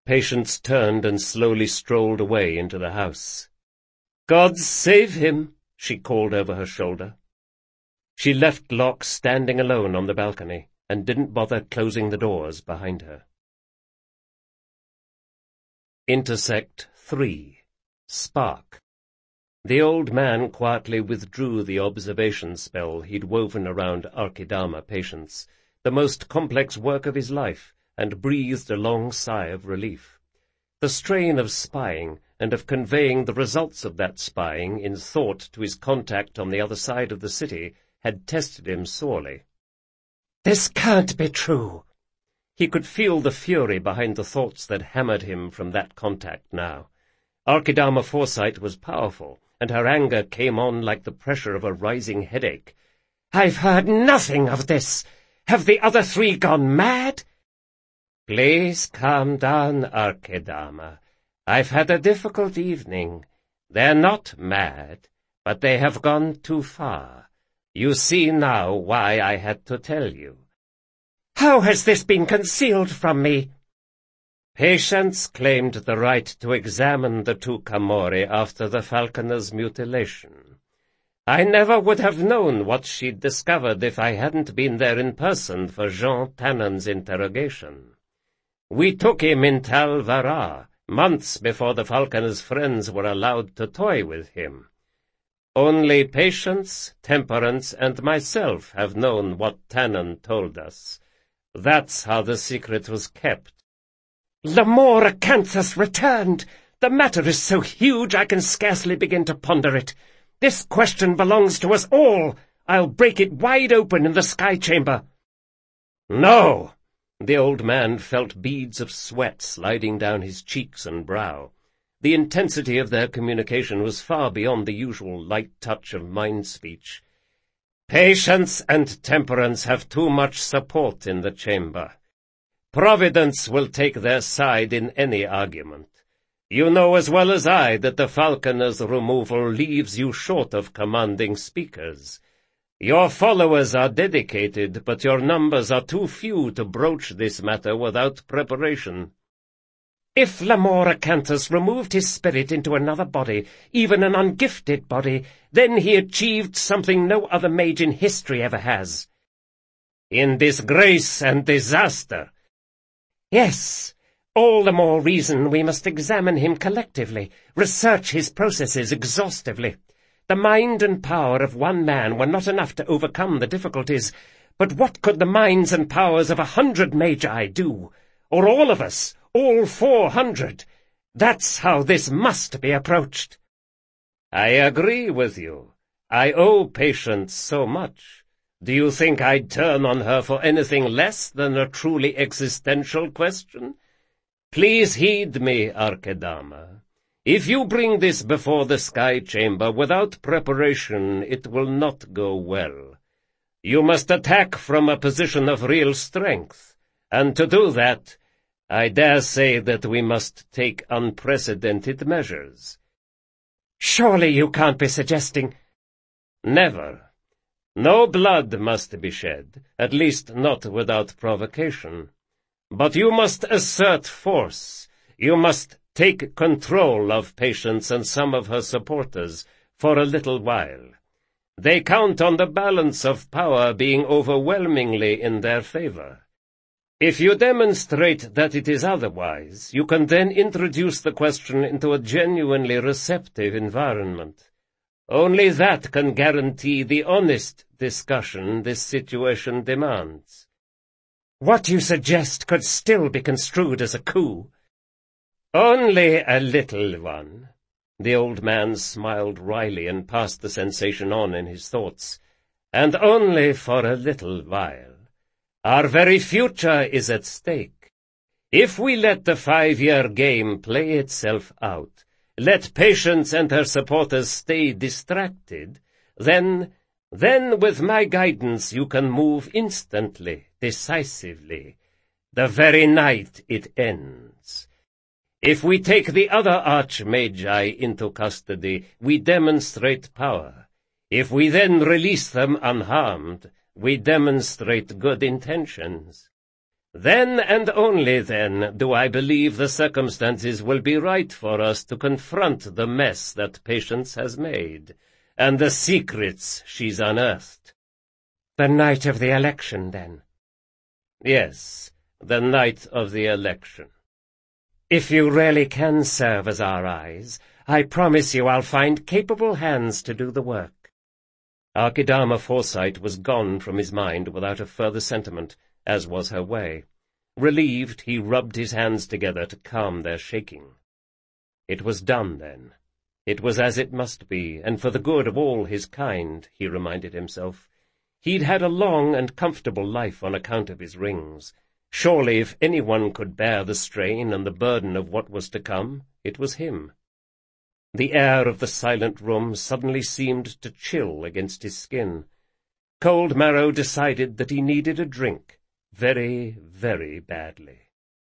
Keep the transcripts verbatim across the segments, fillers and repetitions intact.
Patience turned and slowly strolled away into the house. "God save him!" she called over her shoulder. She left Locke standing alone on the balcony, and didn't bother closing the doors behind her. Intersect three. Spark. The old man quietly withdrew the observation spell he'd woven around Archidama Patience, the most complex work of his life, and breathed a long sigh of relief. The strain of spying, and of conveying the results of that spying in thought to his contact on the other side of the city, had tested him sorely. "This can't be true!" He could feel the fury behind the thoughts that hammered him from that contact now. Archidama Foresight was powerful, and her anger came on like the pressure of a rising headache. "I've heard nothing of this! Have the other three gone mad?" "Please calm down, Archidama. I've had a difficult evening. They're not mad, but they have gone too far. You see now why I had to tell you." "How has this been concealed from me?" "Patience claimed the right to examine the two Kamori after the falconer's mutilation. I never would have known what she'd discovered if I hadn't been there in person for Jean Tannon's interrogation. We took him in Tal Vara, months before the falconer's friends were allowed to toy with him. Only Patience, Temperance, and myself have known what Tannon told us. That's how the secret was kept." "Lamor Acanthus returned! The matter is so huge I can scarcely begin to ponder it. This question belongs to us all. I'll break it wide open in the sky chamber." "No!" The old man felt beads of sweat sliding down his cheeks and brow. The intensity of their communication was far beyond the usual light touch of mind-speech. "Patience and Temperance have too much support in the chamber. Providence will take their side in any argument. You know as well as I that the falconer's removal leaves you short of commanding speakers. Your followers are dedicated, but your numbers are too few to broach this matter without preparation." "If Lamor Acanthus removed his spirit into another body, even an ungifted body, then he achieved something no other mage in history ever has." "In disgrace and disaster." "Yes. All the more reason we must examine him collectively, research his processes exhaustively. The mind and power of one man were not enough to overcome the difficulties, but what could the minds and powers of a hundred magi do? Or all of us? All four hundred. That's how this must be approached." "I agree with you. I owe Patience so much. Do you think I'd turn on her for anything less than a truly existential question? Please heed me, Archidama. If you bring this before the Sky Chamber without preparation, it will not go well. You must attack from a position of real strength, and to do that, I dare say that we must take unprecedented measures." "Surely you can't be suggesting—" "Never. No blood must be shed, at least not without provocation. But you must assert force. You must take control of Patience and some of her supporters for a little while. They count on the balance of power being overwhelmingly in their favor. If you demonstrate that it is otherwise, you can then introduce the question into a genuinely receptive environment. Only that can guarantee the honest discussion this situation demands." "What you suggest could still be construed as a coup." "Only a little one." The old man smiled wryly and passed the sensation on in his thoughts. "And only for a little while. Our very future is at stake. If we let the five-year game play itself out, let Patience and her supporters stay distracted, then, then with my guidance you can move instantly, decisively, the very night it ends. If we take the other archmagi into custody, we demonstrate power. If we then release them unharmed, we demonstrate good intentions. Then and only then do I believe the circumstances will be right for us to confront the mess that Patience has made, and the secrets she's unearthed. The night of the election, then? Yes, the night of the election. If you really can serve as our eyes, I promise you I'll find capable hands to do the work. Archidama Forsyte was gone from his mind without a further sentiment, as was her way. Relieved, he rubbed his hands together to calm their shaking. It was done, then. It was as it must be, and for the good of all his kind, he reminded himself. He'd had a long and comfortable life on account of his rings. Surely if anyone could bear the strain and the burden of what was to come, it was him. The air of the silent room suddenly seemed to chill against his skin. Cold Marrow decided that he needed a drink, very, very badly.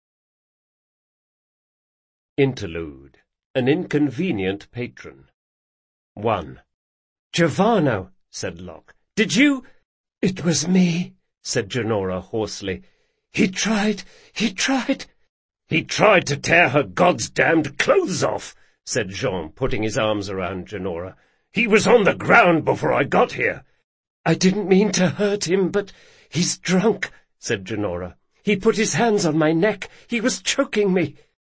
Interlude. An inconvenient patron. One. "Giovanno," said Locke. "Did you—" "It was me," said Gennora hoarsely. "He tried, he tried—" "He tried to tear her God's-damned clothes off," said Jean, putting his arms around Gennora. "He was on the ground before I got here." "I didn't mean to hurt him, but he's drunk," said Gennora. "He put his hands on my neck. He was choking me."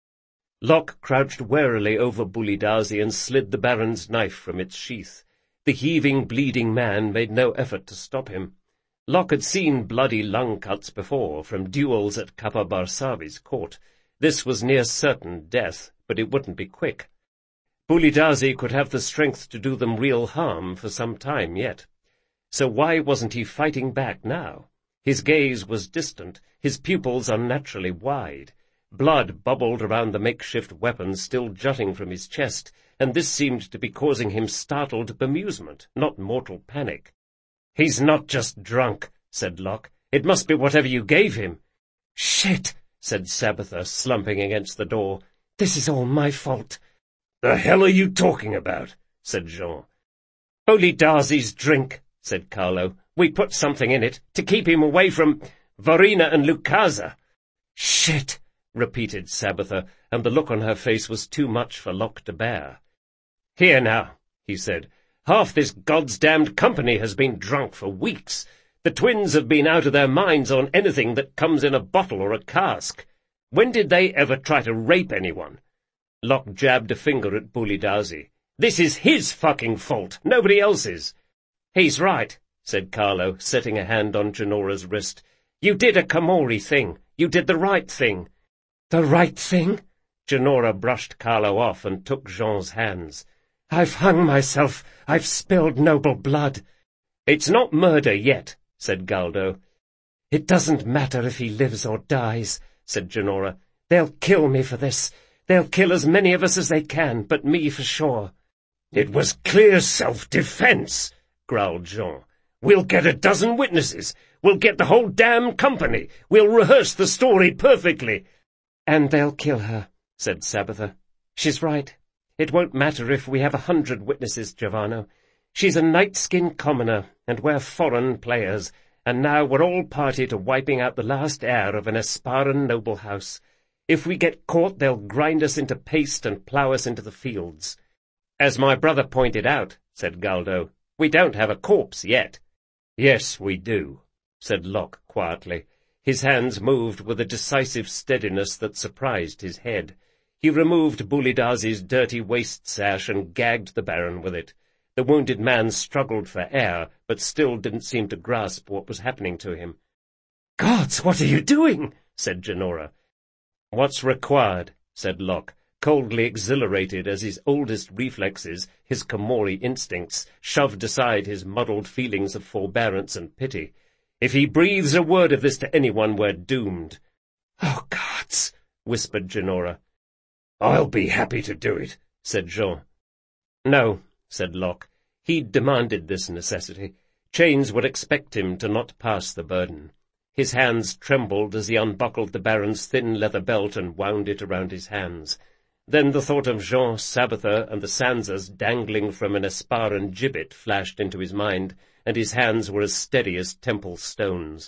Locke crouched warily over Bulidazi and slid the Baron's knife from its sheath. The heaving, bleeding man made no effort to stop him. Locke had seen bloody lung cuts before, from duels at Kappa Barsavi's court. This was near certain death, but it wouldn't be quick. Bulidazi could have the strength to do them real harm for some time yet. So why wasn't he fighting back now? His gaze was distant, his pupils unnaturally wide. Blood bubbled around the makeshift weapon still jutting from his chest, and this seemed to be causing him startled bemusement, not mortal panic. "He's not just drunk," said Locke. "It must be whatever you gave him." "Shit," said Sabitha, slumping against the door. "This is all my fault." "The hell are you talking about?" said Jean. "Bulidazi's drink," said Carlo. "We put something in it, to keep him away from Varina and Lucasa." "Shit," repeated Sabitha, and the look on her face was too much for Locke to bear. "Here now," he said. "Half this God's-damned company has been drunk for weeks. The twins have been out of their minds on anything that comes in a bottle or a cask. When did they ever try to rape anyone?" Locke jabbed a finger at Bulidazi. "This is his fucking fault, nobody else's." "He's right," said Carlo, setting a hand on Gennora's wrist. "You did a Komori thing. You did the right thing." "The right thing?" Gennora brushed Carlo off and took Jean's hands. "I've hung myself. I've spilled noble blood." "It's not murder yet," said Galdo. "It doesn't matter if he lives or dies," said Gennora. "They'll kill me for this. They'll kill as many of us as they can, but me for sure." "It was clear self-defense," growled Jean. "We'll get a dozen witnesses. We'll get the whole damn company. We'll rehearse the story perfectly." "And they'll kill her," said Sabitha. "She's right. It won't matter if we have a hundred witnesses, Giovanni. She's a night-skin commoner, and we're foreign players, and now we're all party to wiping out the last heir of an Esparan noble house. If we get caught, they'll grind us into paste and plough us into the fields." "As my brother pointed out," said Galdo, "we don't have a corpse yet." "Yes, we do," said Locke quietly. His hands moved with a decisive steadiness that surprised his head. He removed Bulidazi's dirty waist sash and gagged the Baron with it. The wounded man struggled for air, but still didn't seem to grasp what was happening to him. "Gods, what are you doing?" said Gennora. "What's required," said Locke, coldly exhilarated as his oldest reflexes, his Komori instincts, shoved aside his muddled feelings of forbearance and pity. "If he breathes a word of this to anyone, we're doomed." "Oh, gods," whispered Gennora. "I'll be happy to do it," said Jean. "No," said Locke. He'd demanded this necessity. Chains would expect him to not pass the burden. His hands trembled as he unbuckled the Baron's thin leather belt and wound it around his hands. Then the thought of Jean, Sabitha, and the Sanzas dangling from an Esparan gibbet flashed into his mind, and his hands were as steady as temple stones.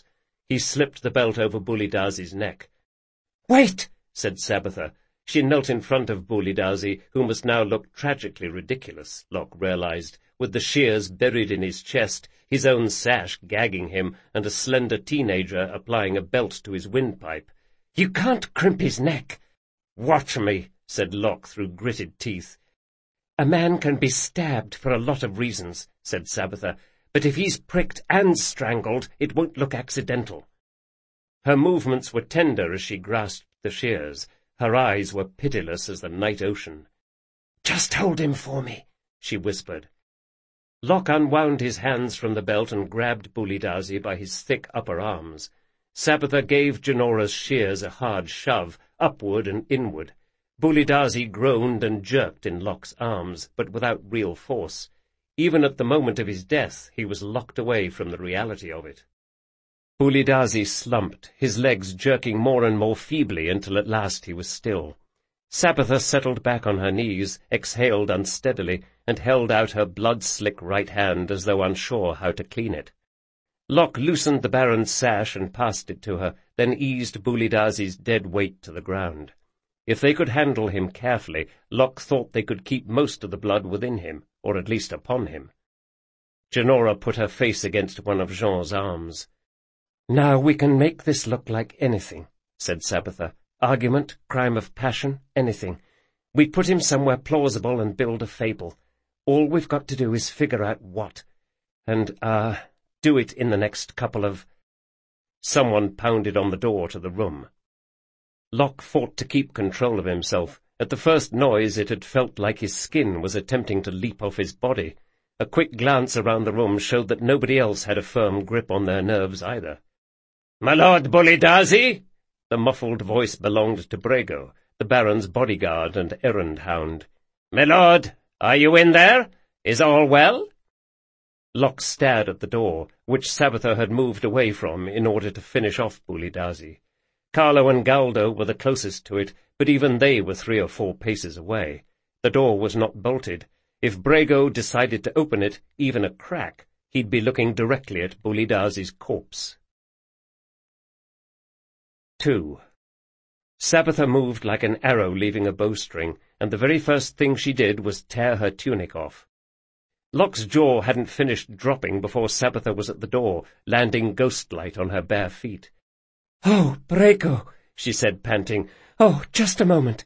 He slipped the belt over Boulidazi's neck. "Wait!" said Sabitha. She knelt in front of Boulidazi, who must now look tragically ridiculous, Locke realized, with the shears buried in his chest, his own sash gagging him, and a slender teenager applying a belt to his windpipe. "You can't crimp his neck." "Watch me," said Locke through gritted teeth. "A man can be stabbed for a lot of reasons," said Sabitha, "but if he's pricked and strangled, it won't look accidental." Her movements were tender as she grasped the shears. Her eyes were pitiless as the night ocean. "Just hold him for me," she whispered. Locke unwound his hands from the belt and grabbed Boulidazi by his thick upper arms. Sabitha gave Jenora's shears a hard shove, upward and inward. Boulidazi groaned and jerked in Locke's arms, but without real force. Even at the moment of his death, he was locked away from the reality of it. Boulidazi slumped, his legs jerking more and more feebly until at last he was still. Sabitha settled back on her knees, exhaled unsteadily, and held out her blood-slick right hand as though unsure how to clean it. Locke loosened the Baron's sash and passed it to her, then eased Boulidazi's dead weight to the ground. If they could handle him carefully, Locke thought they could keep most of the blood within him, or at least upon him. Jenora put her face against one of Jean's arms. "Now we can make this look like anything," said Sabitha. "Argument, crime of passion, anything. We put him somewhere plausible and build a fable. All we've got to do is figure out what. And, ah, uh, do it in the next couple of—" Someone pounded on the door to the room. Locke fought to keep control of himself. At the first noise it had felt like his skin was attempting to leap off his body. A quick glance around the room showed that nobody else had a firm grip on their nerves either. "My lord Boulidazi?" The muffled voice belonged to Brego, the Baron's bodyguard and errand hound. "My lord, are you in there? Is all well?" Locke stared at the door, which Sabitha had moved away from in order to finish off Boulidazi. Carlo and Galdo were the closest to it, but even they were three or four paces away. The door was not bolted. If Brego decided to open it, even a crack, he'd be looking directly at Boulidazi's corpse. Two. Sabitha moved like an arrow leaving a bowstring, and the very first thing she did was tear her tunic off. Locke's jaw hadn't finished dropping before Sabitha was at the door, landing ghost-like on her bare feet. "Oh, Brego," she said, panting. "Oh, just a moment."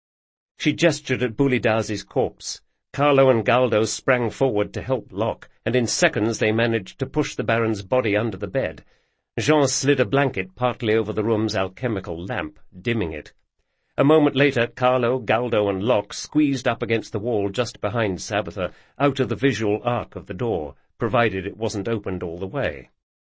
She gestured at Boulidazi's corpse. Carlo and Galdo sprang forward to help Locke, and in seconds they managed to push the Baron's body under the bed. Jean slid a blanket partly over the room's alchemical lamp, dimming it. A moment later, Carlo, Galdo, and Locke squeezed up against the wall just behind Sabitha, out of the visual arc of the door, provided it wasn't opened all the way.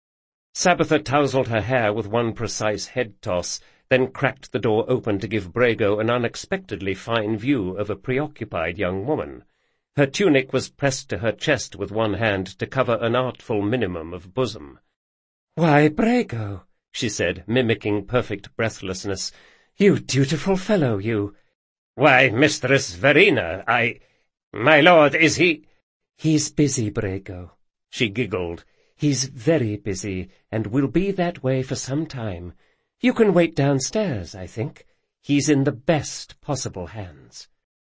Sabitha tousled her hair with one precise head-toss, then cracked the door open to give Brego an unexpectedly fine view of a preoccupied young woman. Her tunic was pressed to her chest with one hand to cover an artful minimum of bosom. "Why, Brego," she said, mimicking perfect breathlessness, "you dutiful fellow, you—" "Why, Mistress Verena, I— My lord, is he—" "He's busy, Brego," she giggled. "He's very busy, and will be that way for some time. You can wait downstairs, I think. He's in the best possible hands."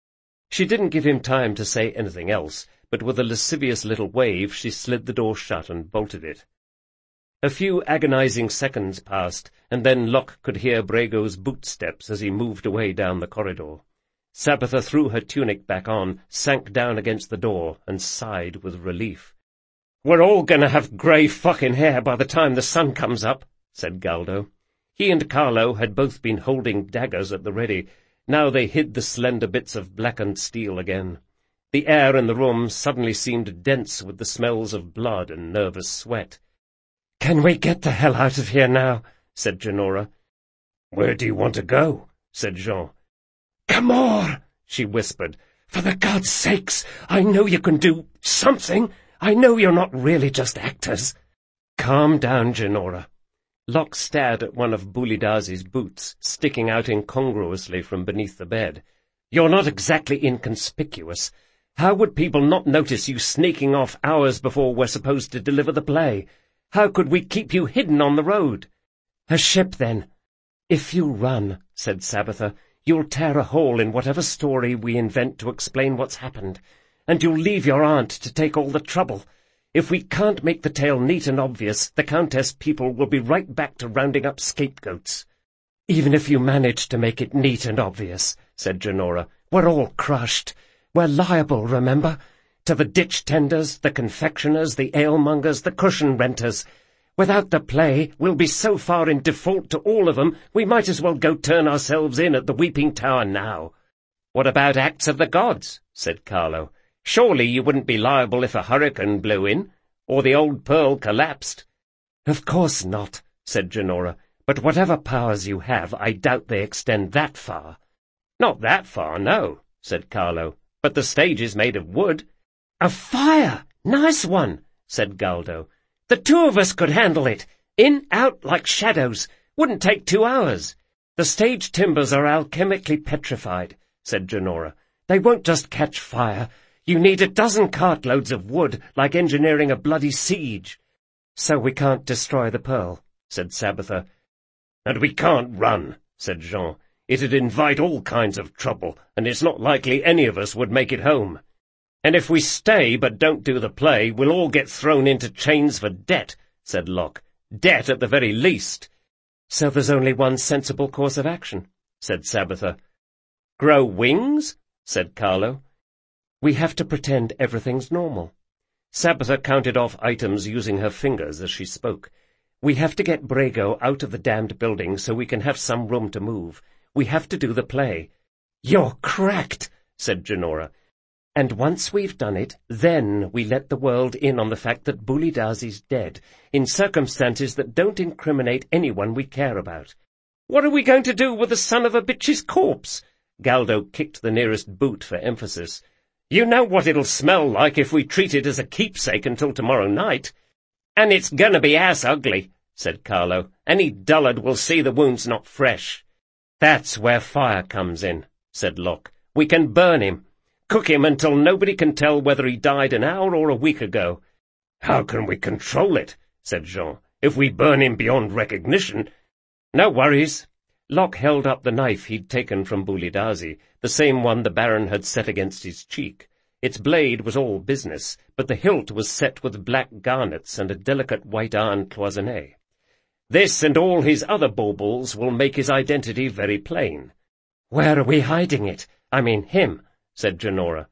She didn't give him time to say anything else, but with a lascivious little wave she slid the door shut and bolted it. A few agonizing seconds passed, and then Locke could hear Brego's bootsteps as he moved away down the corridor. Sabitha threw her tunic back on, sank down against the door, and sighed with relief. "We're all gonna have grey fucking hair by the time the sun comes up," said Galdo. He and Carlo had both been holding daggers at the ready. Now they hid the slender bits of blackened steel again. The air in the room suddenly seemed dense with the smells of blood and nervous sweat. "Can we get the hell out of here now?" said Jenora. "Where do you want to go?" said Jean. "Camorre," she whispered. "For the gods' sakes, I know you can do something. I know you're not really just actors." "Calm down, Jenora." Locke stared at one of Boulidazi's boots, sticking out incongruously from beneath the bed. "You're not exactly inconspicuous. How would people not notice you sneaking off hours before we're supposed to deliver the play? How could we keep you hidden on the road?" "A ship, then." "If you run," said Sabitha, "you'll tear a hole in whatever story we invent to explain what's happened, and you'll leave your aunt to take all the trouble. If we can't make the tale neat and obvious, the Countess people will be right back to rounding up scapegoats." "Even if you manage to make it neat and obvious," said Junora, "we're all crushed. We're liable, remember? To the ditch tenders, the confectioners, the ale-mongers, the cushion-renters. Without the play, we'll be so far in default to all of them, we might as well go turn ourselves in at the Weeping Tower now." "What about acts of the gods?" said Carlo. "Surely you wouldn't be liable if a hurricane blew in, or the old pearl collapsed." "Of course not," said Junora, "but whatever powers you have, I doubt they extend that far." "Not that far, no," said Carlo, "but the stage is made of wood." "A fire! Nice one," said Galdo. "The two of us could handle it. In, out, like shadows. Wouldn't take two hours." "The stage timbers are alchemically petrified," said Junora. "They won't just catch fire. You need a dozen cartloads of wood, like engineering a bloody siege." "So we can't destroy the pearl," said Sabitha. "And we can't run," said Jean. "It'd invite all kinds of trouble, and it's not likely any of us would make it home. And if we stay but don't do the play, we'll all get thrown into chains for debt," said Locke. "Debt at the very least." "So there's only one sensible course of action," said Sabitha. "Grow wings?" said Carlo. "We have to pretend everything's normal." Sabitha counted off items using her fingers as she spoke. "We have to get Brego out of the damned building so we can have some room to move. We have to do the play." "You're cracked," said Junora. "And once we've done it, then we let the world in on the fact that Bulidazi's dead, in circumstances that don't incriminate anyone we care about." "What are we going to do with the son of a bitch's corpse?" Galdo kicked the nearest boot for emphasis. "You know what it'll smell like if we treat it as a keepsake until tomorrow night." "And it's gonna be ass ugly," said Carlo. "Any dullard will see the wound's not fresh." "That's where fire comes in," said Locke. "We can burn him. Cook him until nobody can tell whether he died an hour or a week ago." "How can we control it?" said Jean. "If we burn him beyond recognition—" "No worries." Locke held up the knife he'd taken from Bulidazi, the same one the Baron had set against his cheek. Its blade was all business, but the hilt was set with black garnets and a delicate white iron cloisonné. "This and all his other baubles will make his identity very plain." "Where are we hiding it? I mean him," said Junora.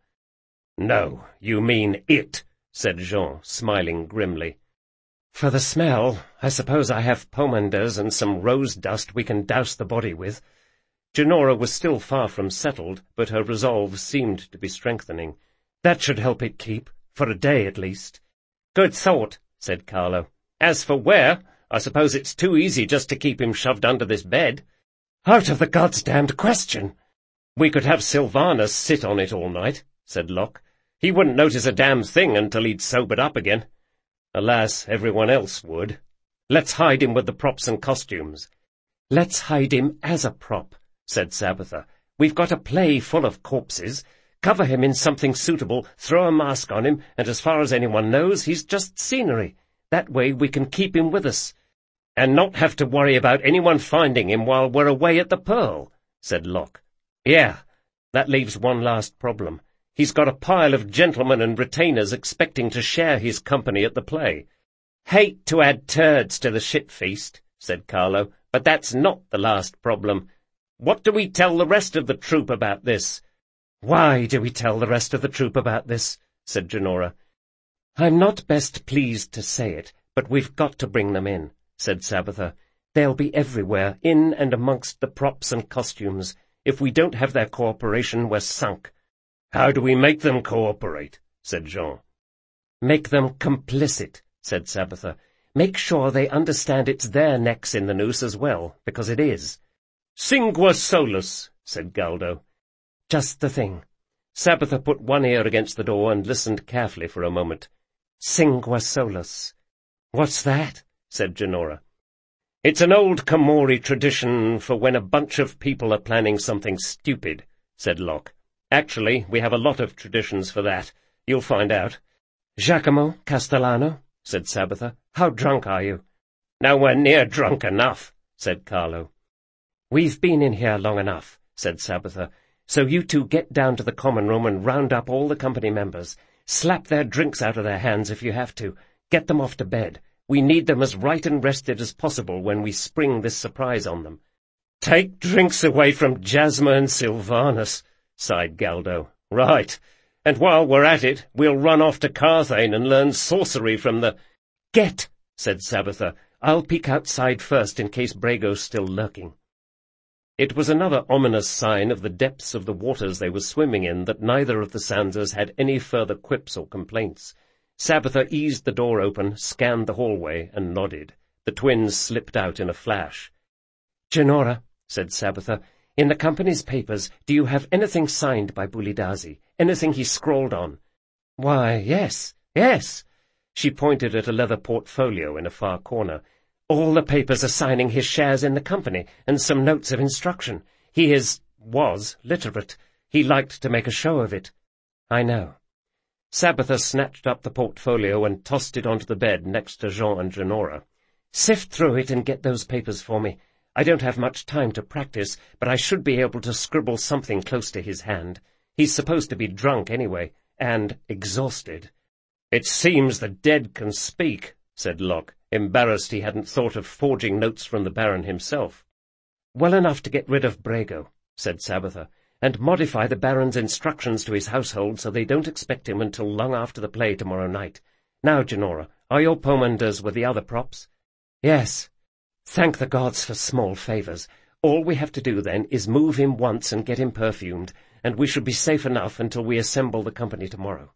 "No, you mean it," said Jean, smiling grimly. "For the smell, I suppose I have pomanders and some rose dust we can douse the body with." Junora was still far from settled, but her resolve seemed to be strengthening. "That should help it keep, for a day at least." "Good thought," said Carlo. "As for where, I suppose it's too easy just to keep him shoved under this bed." "Out of the goddamned question!" "We could have Sylvanus sit on it all night," said Locke. "He wouldn't notice a damn thing until he'd sobered up again. Alas, everyone else would. Let's hide him with the props and costumes." "Let's hide him as a prop," said Sabitha. "We've got a play full of corpses. Cover him in something suitable, throw a mask on him, and as far as anyone knows, he's just scenery. That way we can keep him with us." "And not have to worry about anyone finding him while we're away at the Pearl," said Locke. "Yeah, that leaves one last problem. He's got a pile of gentlemen and retainers expecting to share his company at the play." "Hate to add turds to the shit feast," said Carlo, "but that's not the last problem. What do we tell the rest of the troupe about this?" "Why do we tell the rest of the troupe about this?" said Junora. "I'm not best pleased to say it, but we've got to bring them in," said Sabitha. "They'll be everywhere, in and amongst the props and costumes. If we don't have their cooperation, we're sunk." "How do we make them cooperate?" said Jean. "Make them complicit," said Sabitha. "Make sure they understand it's their necks in the noose as well, because it is." "Singua solus," said Galdo. "Just the thing." Sabitha put one ear against the door and listened carefully for a moment. "Singua solus." "What's that?" said Junora. "It's an old Camorri tradition for when a bunch of people are planning something stupid," said Locke. "Actually, we have a lot of traditions for that. You'll find out." "Giacomo Castellano," said Sabitha. "How drunk are you?" "Nowhere near drunk enough," said Carlo. "We've been in here long enough," said Sabitha, "so you two get down to the common room and round up all the company members. Slap their drinks out of their hands if you have to. Get them off to bed. We need them as right and rested as possible when we spring this surprise on them." "Take drinks away from Jasma and Sylvanus," sighed Galdo. "Right. And while we're at it, we'll run off to Carthane and learn sorcery from the—" "Get," said Sabitha. "I'll peek outside first in case Brago's still lurking." It was another ominous sign of the depths of the waters they were swimming in that neither of the Sanzas had any further quips or complaints. Sabitha eased the door open, scanned the hallway, and nodded. The twins slipped out in a flash. "Jinora," said Sabitha, "in the company's papers, do you have anything signed by Bulidazi? Anything he scrawled on?" "Why, yes, yes." She pointed at a leather portfolio in a far corner. "All the papers are signing his shares in the company, and some notes of instruction. He is, was, literate. He liked to make a show of it." "I know." Sabitha snatched up the portfolio and tossed it onto the bed next to Jean and Jinora. "Sift through it and get those papers for me. I don't have much time to practice, but I should be able to scribble something close to his hand. He's supposed to be drunk anyway, and exhausted." "It seems the dead can speak," said Locke, embarrassed he hadn't thought of forging notes from the Baron himself. "Well enough to get rid of Brago," said Sabitha, "and modify the Baron's instructions to his household so they don't expect him until long after the play tomorrow night. Now, Jinora, are your pomanders with the other props?" "Yes." "Thank the gods for small favours. All we have to do, then, is move him once and get him perfumed, and we should be safe enough until we assemble the company tomorrow."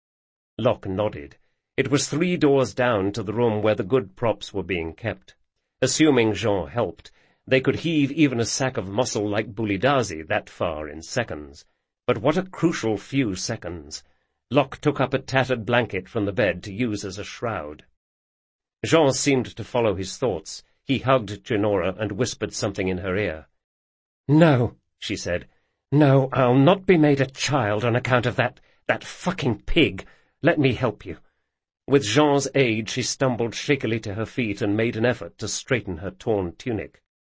Locke nodded. It was three doors down to the room where the good props were being kept. Assuming Jean helped, they could heave even a sack of muscle like Bulidazi that far in seconds. But what a crucial few seconds! Locke took up a tattered blanket from the bed to use as a shroud. Jean seemed to follow his thoughts. He hugged Jinora and whispered something in her ear. "No," she said. "No, I'll not be made a child on account of that, that fucking pig. Let me help you." With Jean's aid, she stumbled shakily to her feet and made an effort to straighten her torn tunic.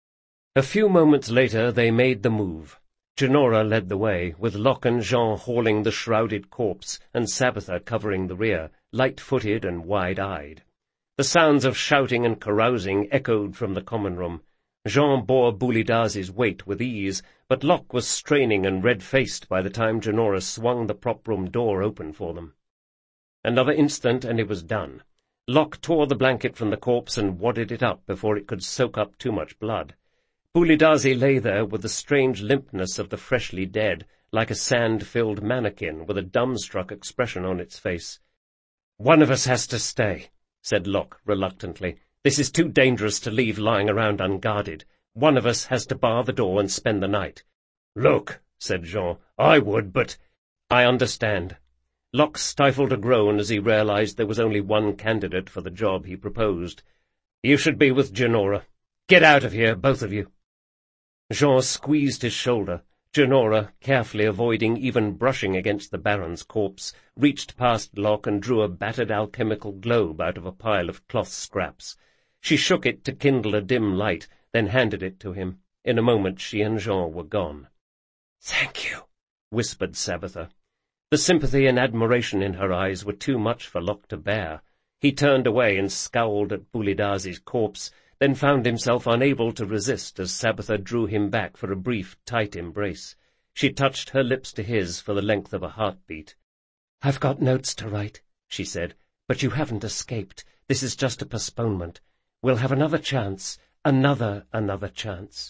A few moments later they made the move. Jinora led the way, with Locke and Jean hauling the shrouded corpse and Sabitha covering the rear, light-footed and wide-eyed. The sounds of shouting and carousing echoed from the common room. Jean bore Bulidazi's weight with ease, but Locke was straining and red-faced by the time Jinora swung the prop-room door open for them. Another instant and it was done. Locke tore the blanket from the corpse and wadded it up before it could soak up too much blood. Bulidazi lay there with the strange limpness of the freshly dead, like a sand-filled mannequin with a dumbstruck expression on its face. "One of us has to stay," said Locke reluctantly. "This is too dangerous to leave lying around unguarded. One of us has to bar the door and spend the night." "Look," said Jean, "I would, but—" "I understand." Locke stifled a groan as he realized there was only one candidate for the job he proposed. "You should be with Jinora. Get out of here, both of you." Jean squeezed his shoulder. Jinora, carefully avoiding even brushing against the Baron's corpse, reached past Locke and drew a battered alchemical globe out of a pile of cloth scraps. She shook it to kindle a dim light, then handed it to him. In a moment she and Jean were gone. "Thank you," whispered Sabitha. The sympathy and admiration in her eyes were too much for Locke to bear. He turned away and scowled at Bulidazi's corpse, then found himself unable to resist as Sabitha drew him back for a brief, tight embrace. She touched her lips to his for the length of a heartbeat. "I've got notes to write," she said, "but you haven't escaped. This is just a postponement. We'll have another chance, another, another chance."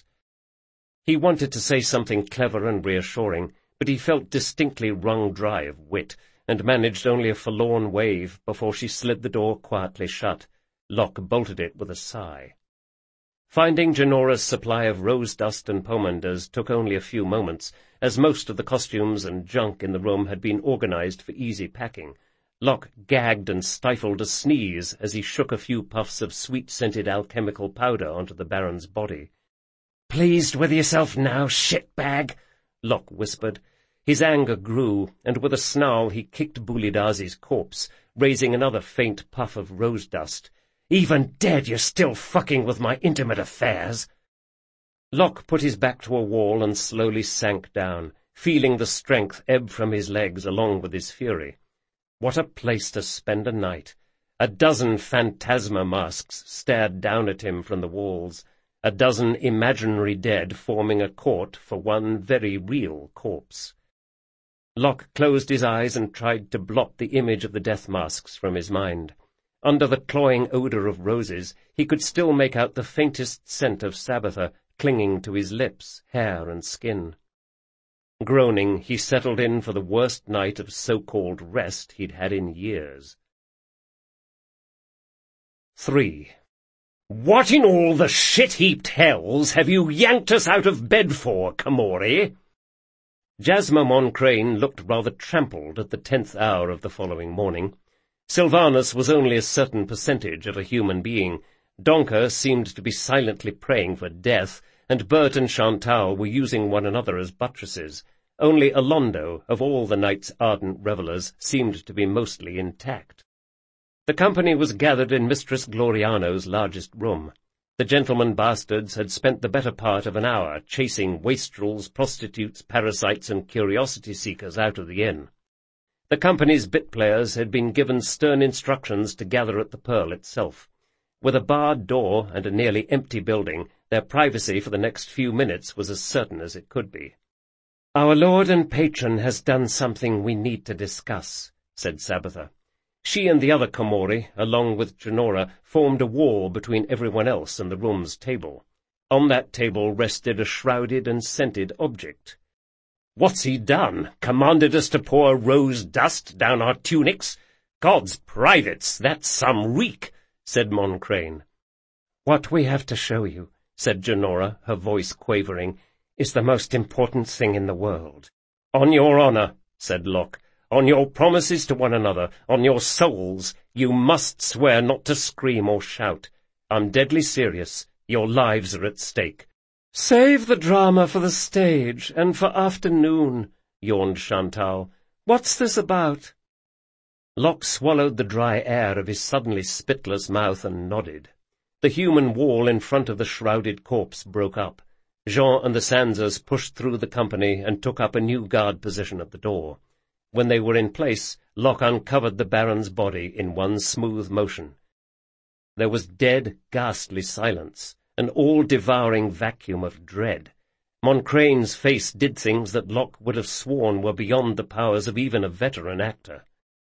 He wanted to say something clever and reassuring, but he felt distinctly wrung dry of wit, and managed only a forlorn wave before she slid the door quietly shut. Locke bolted it with a sigh. Finding Jinora's supply of rose dust and pomanders took only a few moments, as most of the costumes and junk in the room had been organized for easy packing. Locke gagged and stifled a sneeze as he shook a few puffs of sweet-scented alchemical powder onto the Baron's body. "Pleased with yourself now, shitbag?" Locke whispered. His anger grew, and with a snarl he kicked Bulidazi's corpse, raising another faint puff of rose dust. "Even dead, you're still fucking with my intimate affairs." Locke put his back to a wall and slowly sank down, feeling the strength ebb from his legs along with his fury. What a place to spend a night! A dozen phantasma masks stared down at him from the walls, a dozen imaginary dead forming a court for one very real corpse. Locke closed his eyes and tried to blot the image of the death masks from his mind. Under the cloying odour of roses, he could still make out the faintest scent of Sabbatha clinging to his lips, hair, and skin. Groaning, he settled in for the worst night of so-called rest he'd had in years. Three. "What in all the shit-heaped hells have you yanked us out of bed for, Komori?" Jasmer Moncrain looked rather trampled at the tenth hour of the following morning. Sylvanus was only a certain percentage of a human being. Donker seemed to be silently praying for death, and Bert and Chantal were using one another as buttresses. Only Alondo, of all the night's ardent revellers, seemed to be mostly intact. The company was gathered in Mistress Gloriano's largest room. The gentlemen bastards had spent the better part of an hour chasing wastrels, prostitutes, parasites, and curiosity-seekers out of the inn. The company's bit-players had been given stern instructions to gather at the Pearl itself. With a barred door and a nearly empty building, their privacy for the next few minutes was as certain as it could be. "Our lord and patron has done something we need to discuss," said Sabbatha. She and the other Komori, along with Junora, formed a wall between everyone else and the room's table. On that table rested a shrouded and scented object. "What's he done? Commanded us to pour rose dust down our tunics? God's privates, that's some reek," said Moncrain. "What we have to show you," said Junora, her voice quavering, "is the most important thing in the world." "On your honour," said Locke, "on your promises to one another, on your souls, you must swear not to scream or shout. I'm deadly serious. Your lives are at stake." "Save the drama for the stage and for afternoon," yawned Chantal. "What's this about?" Locke swallowed the dry air of his suddenly spitless mouth and nodded. The human wall in front of the shrouded corpse broke up. Jean and the Sanzas pushed through the company and took up a new guard position at the door. When they were in place, Locke uncovered the Baron's body in one smooth motion. There was dead, ghastly silence, an all-devouring vacuum of dread. Moncrain's face did things that Locke would have sworn were beyond the powers of even a veteran actor.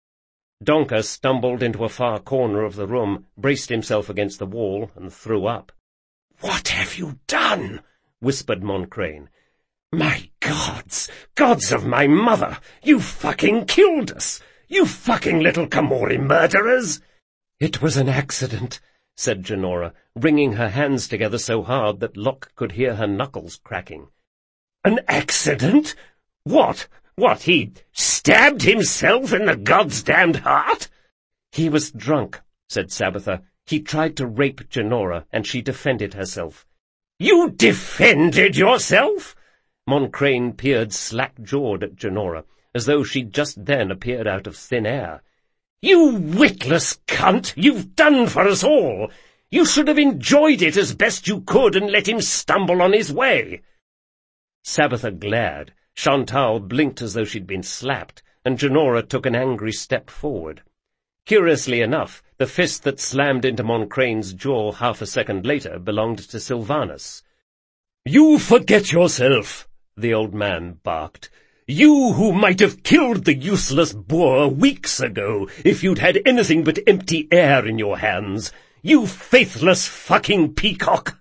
Donker stumbled into a far corner of the room, braced himself against the wall, and threw up. "What have you done?" whispered Moncrain. "My gods, gods of my mother, you fucking killed us! You fucking little Komori murderers!" "It was an accident," said Junora, wringing her hands together so hard that Locke could hear her knuckles cracking. "An accident? What? What, he stabbed himself in the goddamned heart?" "He was drunk," said Sabbatha. "He tried to rape Junora, and she defended herself." "You defended yourself?" Moncrain peered slack-jawed at Junora, as though she'd just then appeared out of thin air. "You witless cunt! You've done for us all! You should have enjoyed it as best you could and let him stumble on his way." Sabbatha glared. Chantal blinked as though she'd been slapped, and Junora took an angry step forward. Curiously enough, the fist that slammed into Moncrain's jaw half a second later belonged to Sylvanus. "You forget yourself," the old man barked. "You who might have killed the useless boor weeks ago if you'd had anything but empty air in your hands. You faithless fucking peacock!"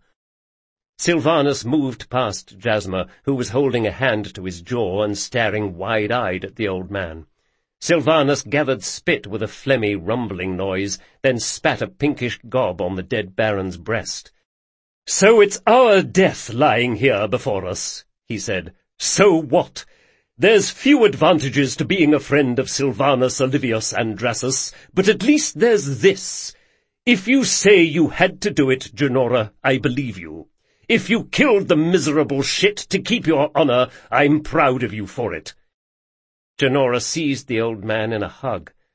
Sylvanus moved past Jasmer, who was holding a hand to his jaw and staring wide-eyed at the old man. Sylvanus gathered spit with a phlegmy, rumbling noise, then spat a pinkish gob on the dead Baron's breast. "So it's our death lying here before us," he said. "So what? There's few advantages to being a friend of Sylvanus Olivius Andrasus, but at least there's this. If you say you had to do it, Junora, I believe you. If you killed the miserable shit to keep your honor, I'm proud of you for it." Junora seized the old man in a hug.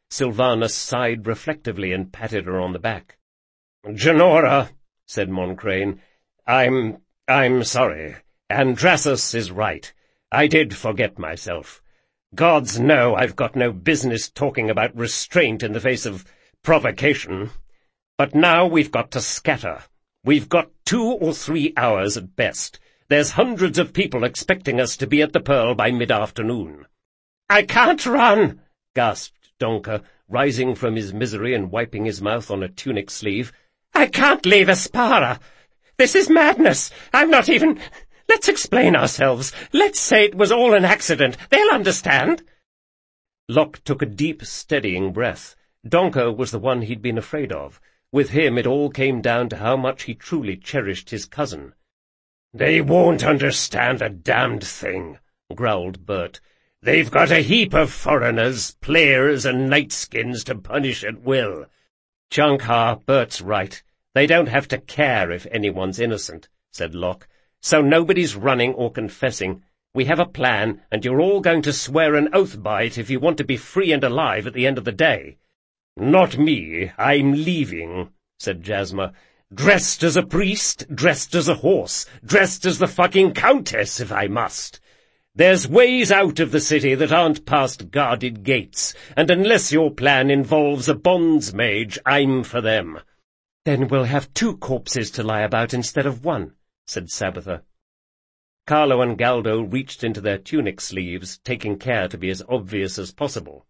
Sylvanus sighed reflectively and patted her on the back. "Junora," said Moncrain, I'm... I'm sorry. Andrasus is right. I did forget myself. Gods know I've got no business talking about restraint in the face of provocation. But now we've got to scatter. We've got two or three hours at best. There's hundreds of people expecting us to be at the Pearl by mid-afternoon." "I can't run," gasped Donker, rising from his misery and wiping his mouth on a tunic sleeve. "I can't leave Aspara. This is madness. I'm not even... Let's explain ourselves. Let's say it was all an accident. They'll understand." Locke took a deep, steadying breath. Donker was the one he'd been afraid of. With him it all came down to how much he truly cherished his cousin. "They won't understand a damned thing," growled Bert. "They've got a heap of foreigners, players, and nightskins to punish at will." "Chunkha, Bert's right. They don't have to care if anyone's innocent," said Locke. "So nobody's running or confessing. We have a plan, and you're all going to swear an oath by it if you want to be free and alive at the end of the day." "Not me. I'm leaving," said Jasmer. "Dressed as a priest, dressed as a horse, dressed as the fucking Countess, if I must. There's ways out of the city that aren't past guarded gates, and unless your plan involves a bonds mage, I'm for them." "Then we'll have two corpses to lie about instead of one," said Sabitha. Carlo and Galdo reached into their tunic sleeves, taking care to be as obvious as possible.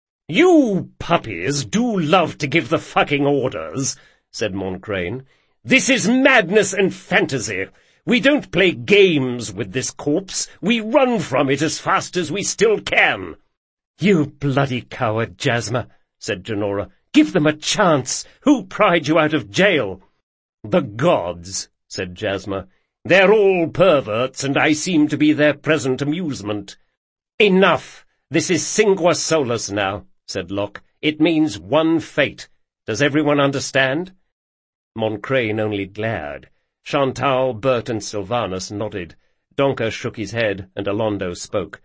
"You puppies do love to give the fucking orders," said Moncrain. "This is madness and fantasy. We don't play games with this corpse. We run from it as fast as we still can." "You bloody coward, Jasmer," said Junora. "Give them a chance. Who pried you out of jail?" "The gods," said Jasmer. "They're all perverts, and I seem to be their present amusement." "Enough! This is Singua Solus now," said Locke. "It means one fate. Does everyone understand?" Moncrain only glared. Chantal, Bert, and Sylvanus nodded. Donker shook his head, and Alondo spoke.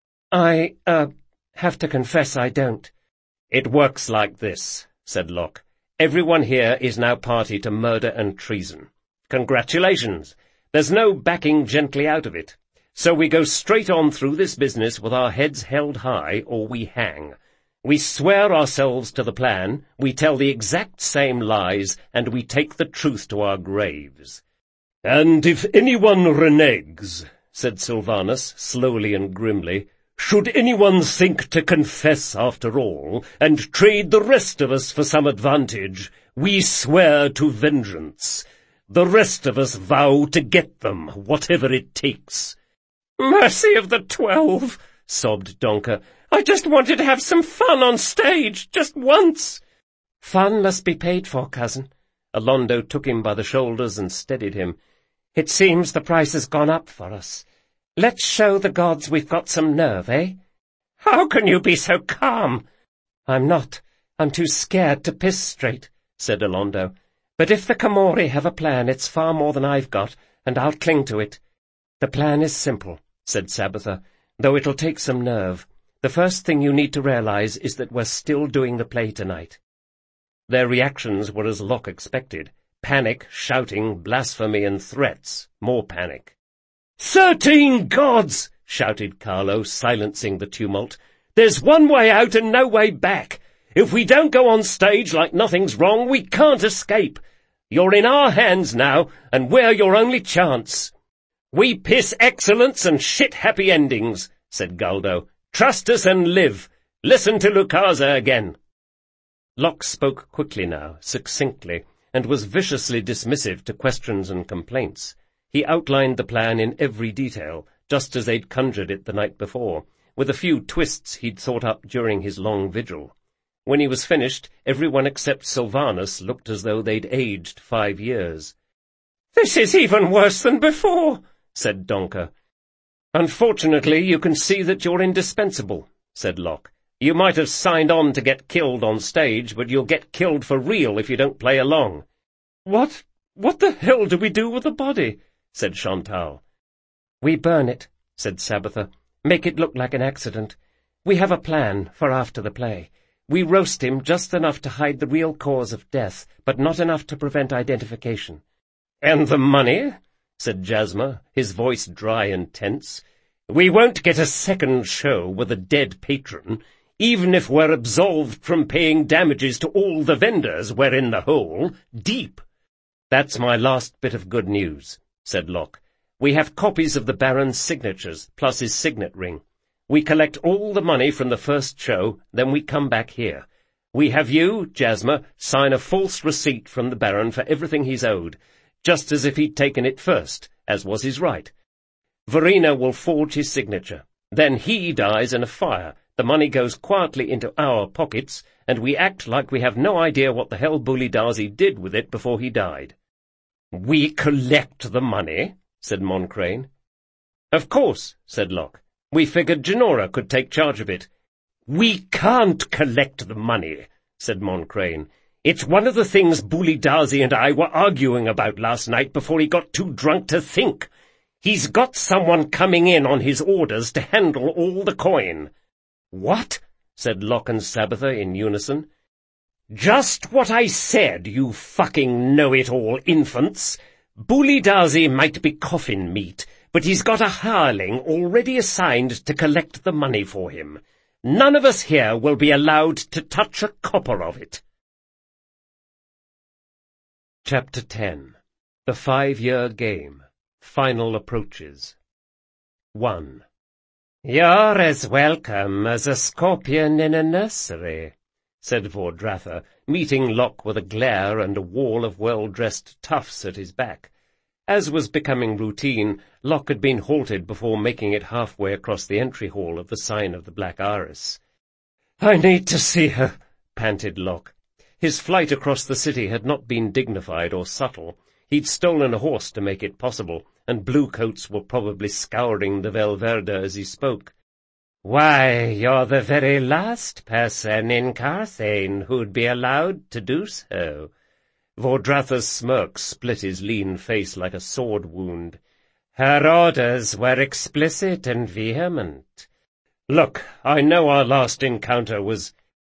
"I, uh, have to confess I don't." "It works like this," said Locke. "Everyone here is now party to murder and treason. Congratulations! There's no backing gently out of it. So we go straight on through this business with our heads held high, or we hang. We swear ourselves to the plan, we tell the exact same lies, and we take the truth to our graves." "And if anyone reneges," said Sylvanus, slowly and grimly, "should anyone think to confess after all, and trade the rest of us for some advantage, we swear to vengeance. The rest of us vow to get them, whatever it takes." "Mercy of the Twelve," sobbed Donker. "I just wanted to have some fun on stage, just once." "Fun must be paid for, cousin." Alondo took him by the shoulders and steadied him. "It seems the price has gone up for us. Let's show the gods we've got some nerve, eh?" "How can you be so calm?" "I'm not. I'm too scared to piss straight," said Alondo. "But if the Camorri have a plan, it's far more than I've got, and I'll cling to it." "The plan is simple," said Sabitha, "though it'll take some nerve. The first thing you need to realize is that we're still doing the play tonight." Their reactions were as Locke expected. Panic, shouting, blasphemy, and threats. More panic. "Thirteen gods!" shouted Carlo, silencing the tumult. "There's one way out and no way back. If we don't go on stage like nothing's wrong, we can't escape. You're in our hands now, and we're your only chance." "We piss excellence and shit happy endings," said Galdo. "Trust us and live. Listen to Lucasa again." Locke spoke quickly now, succinctly, and was viciously dismissive to questions and complaints. He outlined the plan in every detail, just as they'd conjured it the night before, with a few twists he'd thought up during his long vigil. When he was finished, everyone except Sylvanus looked as though they'd aged five years. "This is even worse than before," said Donker. "Unfortunately, you can see that you're indispensable," said Locke. "You might have signed on to get killed on stage, but you'll get killed for real if you don't play along." What, what the hell do we do with the body?" said Chantal. "We burn it," said Sabitha. "Make it look like an accident. We have a plan for after the play. We roast him just enough to hide the real cause of death, but not enough to prevent identification." "And the money?" said Jasmer, his voice dry and tense. "We won't get a second show with a dead patron. Even if we're absolved from paying damages to all the vendors, we're in the hole, deep." "That's my last bit of good news," said Locke. "We have copies of the Baron's signatures, plus his signet ring. We collect all the money from the first show, then we come back here. We have you, Jasmer, sign a false receipt from the Baron for everything he's owed, just as if he'd taken it first, as was his right. Verena will forge his signature. Then he dies in a fire, the money goes quietly into our pockets, and we act like we have no idea what the hell Bully Darcy did with it before he died." "We collect the money?" said Moncraine. "Of course," said Locke. "We figured Genora could take charge of it." "We can't collect the money," said Moncraine. "It's one of the things Bully Darcy and I were arguing about last night before he got too drunk to think. He's got someone coming in on his orders to handle all the coin." "What?" said Locke and Sabitha in unison. "Just what I said, you fucking know-it-all infants. Bully Darcy might be coffin meat, but he's got a hireling already assigned to collect the money for him. None of us here will be allowed to touch a copper of it." Chapter ten. The Five-Year Game. Final Approaches. one. "You're as welcome as a scorpion in a nursery," said Vordratha, meeting Locke with a glare and a wall of well-dressed toughs at his back. As was becoming routine, Locke had been halted before making it halfway across the entry hall of the Sign of the Black Iris. "I need to see her," panted Locke. His flight across the city had not been dignified or subtle. He'd stolen a horse to make it possible, and bluecoats were probably scouring the Velverde as he spoke. "Why, you're the very last person in Carthane who'd be allowed to do so." Vordratha's smirk split his lean face like a sword wound. "Her orders were explicit and vehement." "Look, I know our last encounter was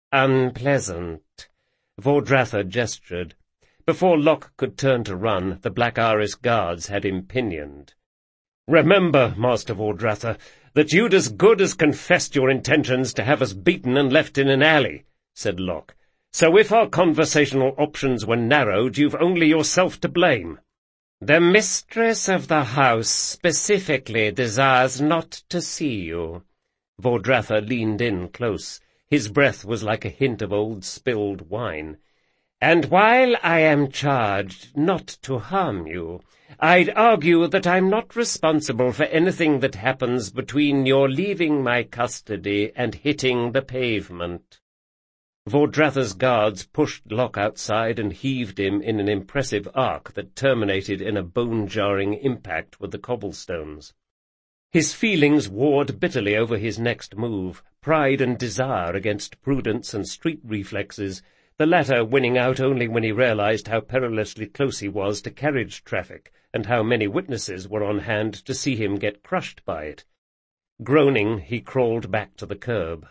unpleasant." Vordratha gestured. Before Locke could turn to run, the Black Iris guards had him pinioned. "Remember, Master Vordratha, that you'd as good as confessed your intentions to have us beaten and left in an alley," said Locke. "So if our conversational options were narrowed, you've only yourself to blame." "The mistress of the house specifically desires not to see you." Vordratha leaned in close. His breath was like a hint of old spilled wine. "And while I am charged not to harm you, I'd argue that I'm not responsible for anything that happens between your leaving my custody and hitting the pavement." Vordratha's guards pushed Locke outside and heaved him in an impressive arc that terminated in a bone-jarring impact with the cobblestones. His feelings warred bitterly over his next move, pride and desire against prudence and street reflexes, the latter winning out only when he realized how perilously close he was to carriage traffic, and how many witnesses were on hand to see him get crushed by it. Groaning, he crawled back to the curb.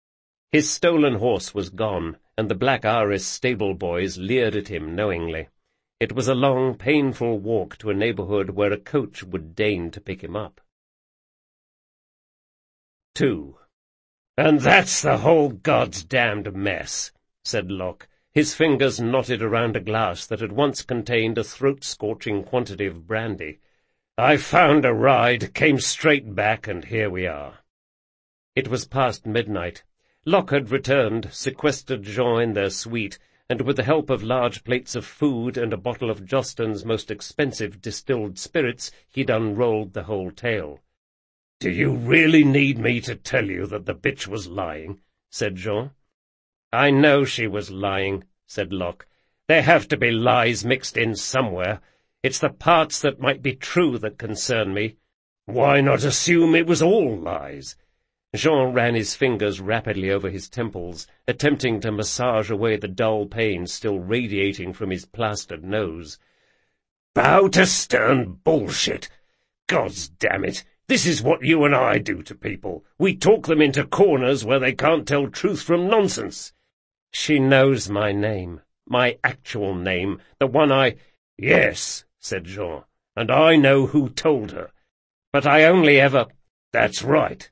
His stolen horse was gone, and the Black Iris stable boys leered at him knowingly. It was a long, painful walk to a neighborhood where a coach would deign to pick him up. Two. "And that's the whole God's-damned mess," said Locke, his fingers knotted around a glass that had once contained a throat-scorching quantity of brandy. "I found a ride, came straight back, and here we are." It was past midnight. Locke had returned, sequestered Jean in their suite, and with the help of large plates of food and a bottle of Jostin's most expensive distilled spirits, he'd unrolled the whole tale. "Do you really need me to tell you that the bitch was lying?" said Jean. "I know she was lying," said Locke. "There have to be lies mixed in somewhere. It's the parts that might be true that concern me." "Why not assume it was all lies?" Jean ran his fingers rapidly over his temples, attempting to massage away the dull pain still radiating from his plastered nose. "Bow to stern bullshit. Gods damn it, this is what you and I do to people. We talk them into corners where they can't tell truth from nonsense. She knows my name, my actual name, the one I— Yes, said Jean, and I know who told her. But I only ever— That's right.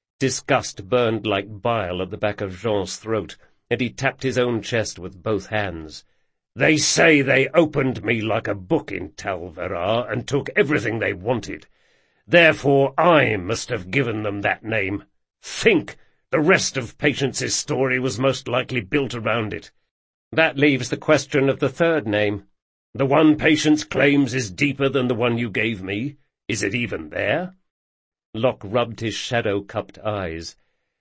Disgust burned like bile at the back of Jean's throat, and he tapped his own chest with both hands. They say they opened me like a book in Talverat and took everything they wanted. Therefore I must have given them that name. Think! The rest of Patience's story was most likely built around it. That leaves the question of the third name. The one Patience claims is deeper than the one you gave me. Is it even there? Locke rubbed his shadow-cupped eyes.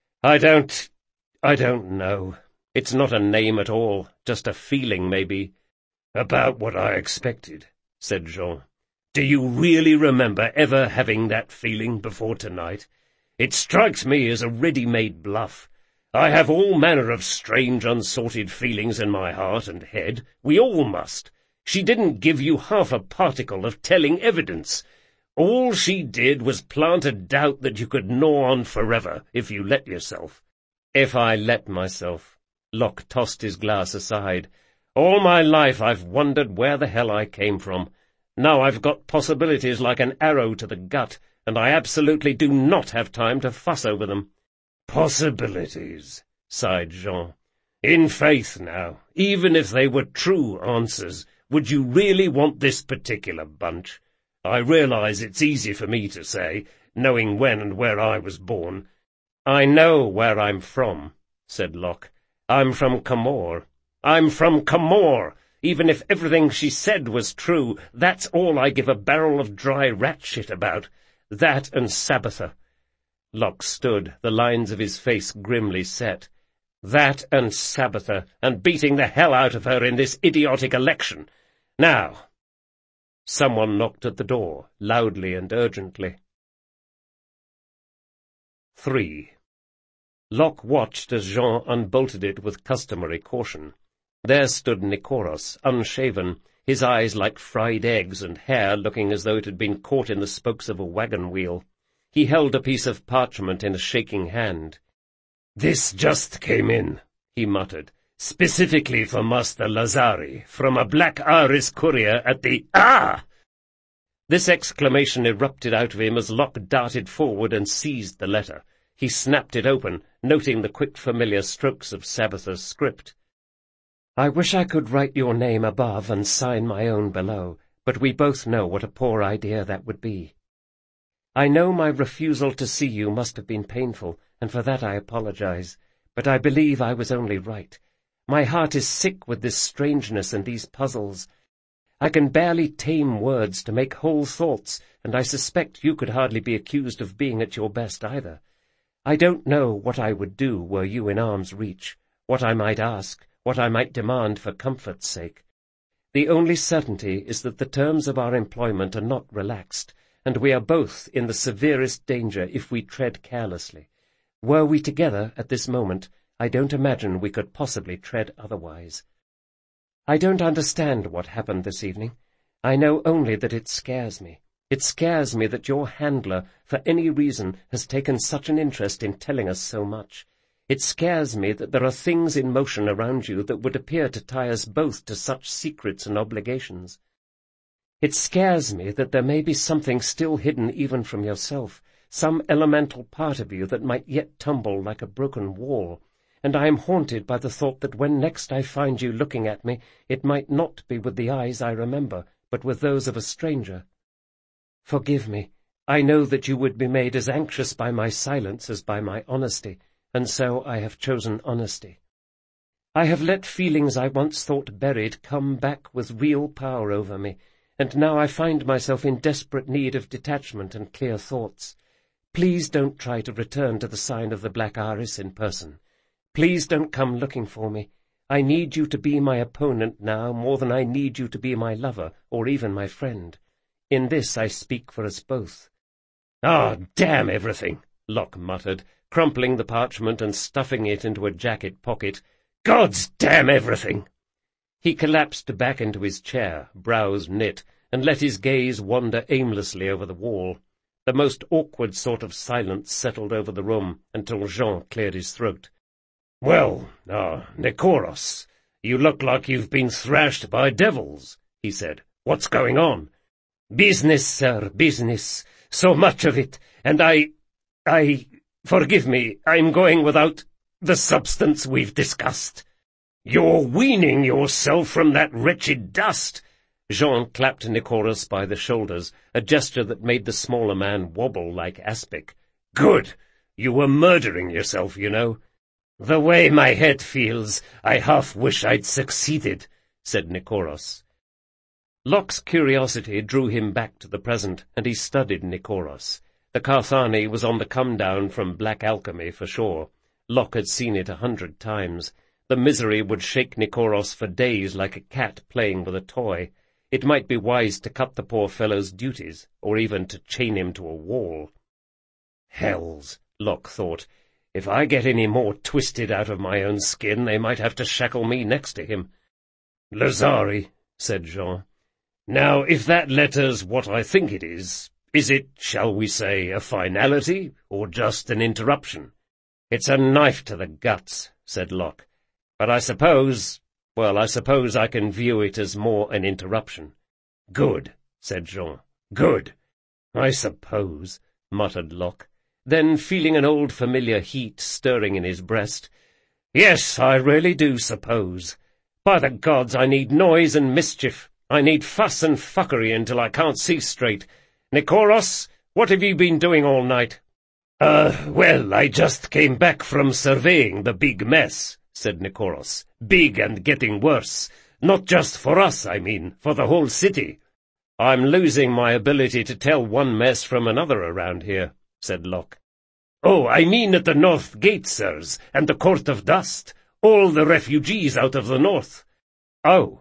I don't— I don't know. It's not a name at all, just a feeling, maybe. About what I expected, said Jean. Do you really remember ever having that feeling before tonight? It strikes me as a ready-made bluff. I have all manner of strange, unsorted feelings in my heart and head. We all must. She didn't give you half a particle of telling evidence. All she did was plant a doubt that you could gnaw on forever, if you let yourself. If I let myself. Locke tossed his glass aside. All my life I've wondered where the hell I came from. Now I've got possibilities like an arrow to the gut, and I absolutely do not have time to fuss over them. Possibilities, sighed Jean. In faith, now, even if they were true answers, would you really want this particular bunch? I realize it's easy for me to say, knowing when and where I was born. I know where I'm from, said Locke. I'm from Camorr. I'm from Camorr! Even if everything she said was true, that's all I give a barrel of dry rat shit about. That and Sabetha. Locke stood, the lines of his face grimly set. That and Sabetha, and beating the hell out of her in this idiotic election. Now— Someone knocked at the door, loudly and urgently. Three. Locke watched as Jean unbolted it with customary caution. There stood Nikoros, unshaven, his eyes like fried eggs and hair looking as though it had been caught in the spokes of a wagon wheel. He held a piece of parchment in a shaking hand. "This just came in," he muttered, "specifically for Master Lazari, from a Black Iris courier at the— Ah!" This exclamation erupted out of him as Locke darted forward and seized the letter. He snapped it open, noting the quick familiar strokes of Sabetha's script. I wish I could write your name above and sign my own below, but we both know what a poor idea that would be. I know my refusal to see you must have been painful, and for that I apologize, but I believe I was only right. My heart is sick with this strangeness and these puzzles. I can barely tame words to make whole thoughts, and I suspect you could hardly be accused of being at your best either. I don't know what I would do were you in arm's reach, what I might ask, what I might demand for comfort's sake. The only certainty is that the terms of our employment are not relaxed, and we are both in the severest danger if we tread carelessly. Were we together at this moment, I don't imagine we could possibly tread otherwise. I don't understand what happened this evening. I know only that it scares me. It scares me that your handler, for any reason, has taken such an interest in telling us so much. It scares me that there are things in motion around you that would appear to tie us both to such secrets and obligations. It scares me that there may be something still hidden even from yourself, some elemental part of you that might yet tumble like a broken wall, and I am haunted by the thought that when next I find you looking at me, it might not be with the eyes I remember, but with those of a stranger. Forgive me. I know that you would be made as anxious by my silence as by my honesty, and so I have chosen honesty. I have let feelings I once thought buried come back with real power over me, and now I find myself in desperate need of detachment and clear thoughts. Please don't try to return to the sign of the Black Iris in person. Please don't come looking for me. I need you to be my opponent now more than I need you to be my lover or even my friend. In this I speak for us both. "Ah, damn everything," Locke muttered, crumpling the parchment and stuffing it into a jacket pocket. "God's damn everything!" He collapsed back into his chair, brows knit, and let his gaze wander aimlessly over the wall. The most awkward sort of silence settled over the room until Jean cleared his throat. "Well, ah, Nikoros, you look like you've been thrashed by devils," he said. "What's going on?" "Business, sir, business. So much of it, and I... I... Forgive me, I'm going without the substance we've discussed." "You're weaning yourself from that wretched dust." Jean clapped Nikoros by the shoulders, a gesture that made the smaller man wobble like aspic. "Good! You were murdering yourself, you know." "The way my head feels, I half wish I'd succeeded," said Nikoros. Locke's curiosity drew him back to the present, and he studied Nikoros. The Carthani was on the come-down from black alchemy for sure. Locke had seen it a hundred times. The misery would shake Nikoros for days like a cat playing with a toy. It might be wise to cut the poor fellow's duties, or even to chain him to a wall. "Hells," Locke thought. "If I get any more twisted out of my own skin, they might have to shackle me next to him." "Lazari," said Jean. "Now, if that letter's what I think it is, is it, shall we say, a finality, or just an interruption?" "It's a knife to the guts," said Locke. "But I suppose, well, I suppose I can view it as more an interruption." "Good," said Jean. "Good." "I suppose," muttered Locke. Then, feeling an old familiar heat stirring in his breast, "Yes, I really do suppose. By the gods, I need noise and mischief. I need fuss and fuckery until I can't see straight. Nikoros, what have you been doing all night?" Uh, well, I just came back from surveying the big mess," said Nikoros. "Big and getting worse. Not just for us, I mean, for the whole city." "I'm losing my ability to tell one mess from another around here," said Locke. "Oh, I mean at the North Gate, sirs, and the Court of Dust. All the refugees out of the north." "Oh!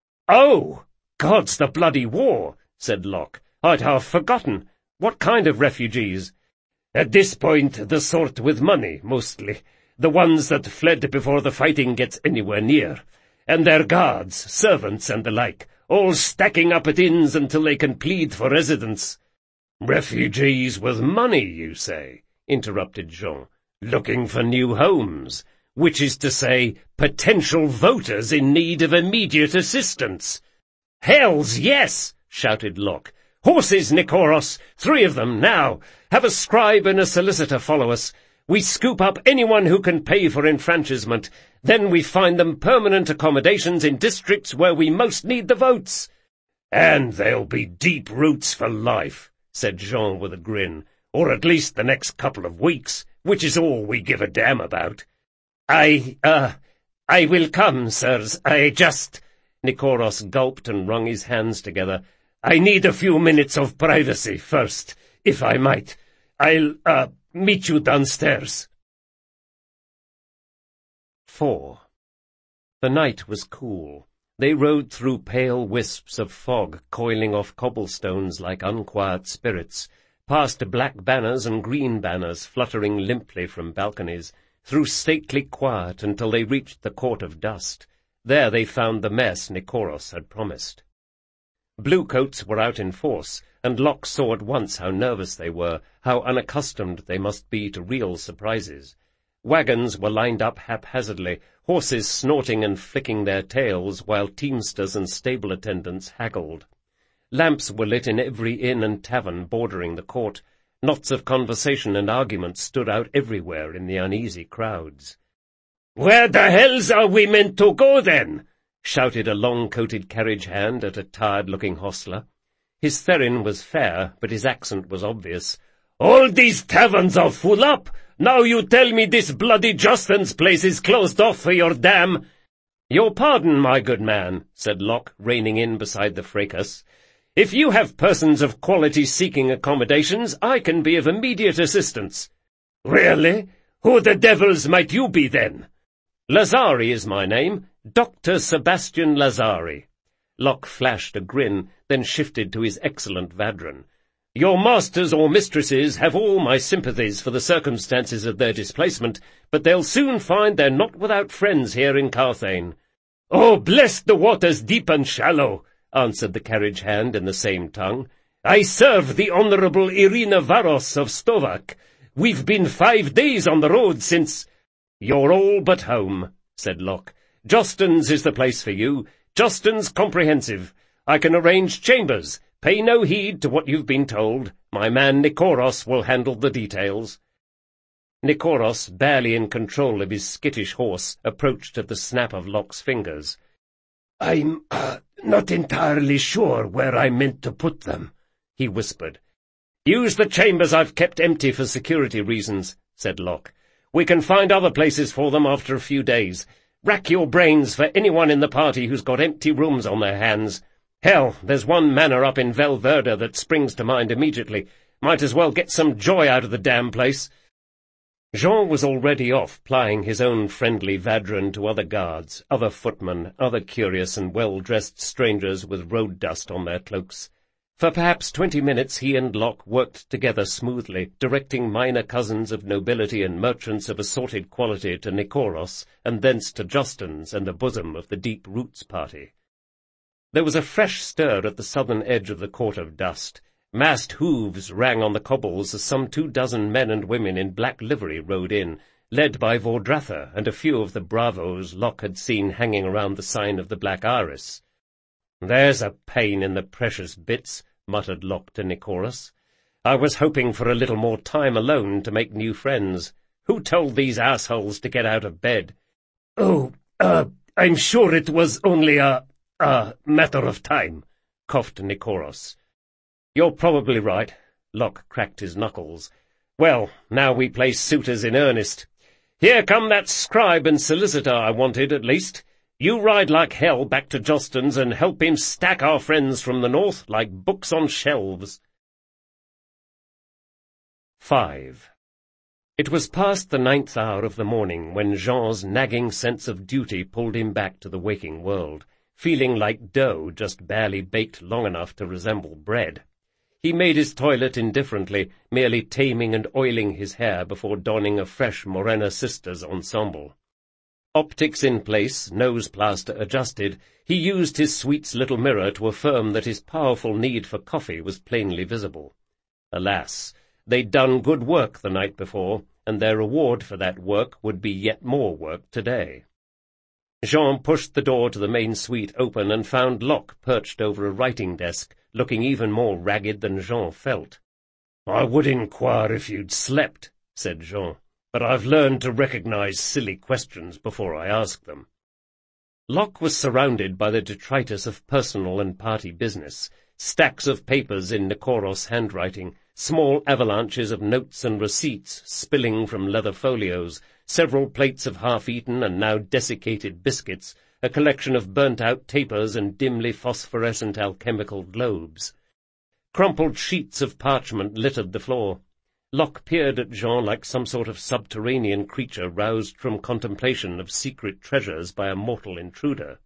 Oh! God's the bloody war," said Locke. "I'd half forgotten. What kind of refugees?" "At this point, the sort with money, mostly. The ones that fled before the fighting gets anywhere near. And their guards, servants, and the like, all stacking up at inns until they can plead for residence." "Refugees with money, you say?" interrupted Jean. "Looking for new homes, which is to say, potential voters in need of immediate assistance." "Hells, yes!" shouted Locke. "Horses, Nikoros! Three of them, now! Have a scribe and a solicitor follow us. We scoop up anyone who can pay for enfranchisement. Then we find them permanent accommodations in districts where we most need the votes." "And they'll be deep roots for life," said Jean with a grin. "Or at least the next couple of weeks, which is all we give a damn about." I, uh, I will come, sirs. I just—" Nikoros gulped and wrung his hands together. "I need a few minutes of privacy first, if I might. I'll, uh, meet you downstairs." Four. The night was cool. They rode through pale wisps of fog coiling off cobblestones like unquiet spirits, past black banners and green banners fluttering limply from balconies, through stately quiet until they reached the Court of Dust. There they found the mess Nikoros had promised. Bluecoats were out in force, and Locke saw at once how nervous they were, how unaccustomed they must be to real surprises. Wagons were lined up haphazardly, horses snorting and flicking their tails, while teamsters and stable attendants haggled. Lamps were lit in every inn and tavern bordering the court. Knots of conversation and argument stood out everywhere in the uneasy crowds. "Where the hells are we meant to go, then?" shouted a long-coated carriage-hand at a tired-looking hostler. His therin was fair, but his accent was obvious. "All these taverns are full up. Now you tell me this bloody Justin's place is closed off for your damn—" "Your pardon, my good man," said Locke, reining in beside the fracas. "If you have persons of quality seeking accommodations, I can be of immediate assistance." "Really? Who the devils might you be, then?" "Lazari is my name, Doctor Sebastian Lazari." Locke flashed a grin, then shifted to his excellent Vadran. "Your masters or mistresses have all my sympathies for the circumstances of their displacement, but they'll soon find they're not without friends here in Carthage." "Oh, bless the waters deep and shallow," answered the carriage-hand in the same tongue. "I serve the Honourable Irina Varos of Stovak. We've been five days on the road since—" "You're all but home," said Locke. "Jostens is the place for you. Jostens Comprehensive. I can arrange chambers. Pay no heed to what you've been told. My man Nikoros will handle the details." Nikoros, barely in control of his skittish horse, approached at the snap of Locke's fingers. "I'm uh, not entirely sure where I meant to put them," he whispered. "Use the chambers I've kept empty for security reasons," said Locke. "We can find other places for them after a few days. Rack your brains for anyone in the party who's got empty rooms on their hands. Hell, there's one manor up in Velverda that springs to mind immediately. Might as well get some joy out of the damn place." Jean was already off, plying his own friendly Vadran to other guards, other footmen, other curious and well-dressed strangers with road dust on their cloaks. For perhaps twenty minutes he and Locke worked together smoothly, directing minor cousins of nobility and merchants of assorted quality to Nikoros, and thence to Jostens and the bosom of the Deep Roots party. There was a fresh stir at the southern edge of the Court of Dust. Massed hooves rang on the cobbles as some two dozen men and women in black livery rode in, led by Vordratha and a few of the bravos Locke had seen hanging around the sign of the Black Iris. "There's a pain in the precious bits," muttered Locke to Nikoros. "I was hoping for a little more time alone to make new friends. Who told these assholes to get out of bed?" "Oh, uh, I'm sure it was only a, a matter of time," coughed Nikoros. "You're probably right." Locke cracked his knuckles. "Well, now we play suitors in earnest. Here come that scribe and solicitor I wanted, at least. You ride like hell back to Jostens and help him stack our friends from the north like books on shelves." Five. It was past the ninth hour of the morning when Jean's nagging sense of duty pulled him back to the waking world, feeling like dough just barely baked long enough to resemble bread. He made his toilet indifferently, merely taming and oiling his hair before donning a fresh Morena Sisters ensemble. Optics in place, nose plaster adjusted, he used his sweet's little mirror to affirm that his powerful need for coffee was plainly visible. Alas, they'd done good work the night before, and their reward for that work would be yet more work today. Jean pushed the door to the main suite open and found Locke perched over a writing desk, looking even more ragged than Jean felt. "I would inquire if you'd slept," said Jean, "but I've learned to recognize silly questions before I ask them." Locke was surrounded by the detritus of personal and party business, stacks of papers in Nikoros handwriting, small avalanches of notes and receipts spilling from leather folios, several plates of half-eaten and now desiccated biscuits, a collection of burnt-out tapers and dimly phosphorescent alchemical globes. Crumpled sheets of parchment littered the floor. Locke peered at Jean like some sort of subterranean creature roused from contemplation of secret treasures by a mortal intruder.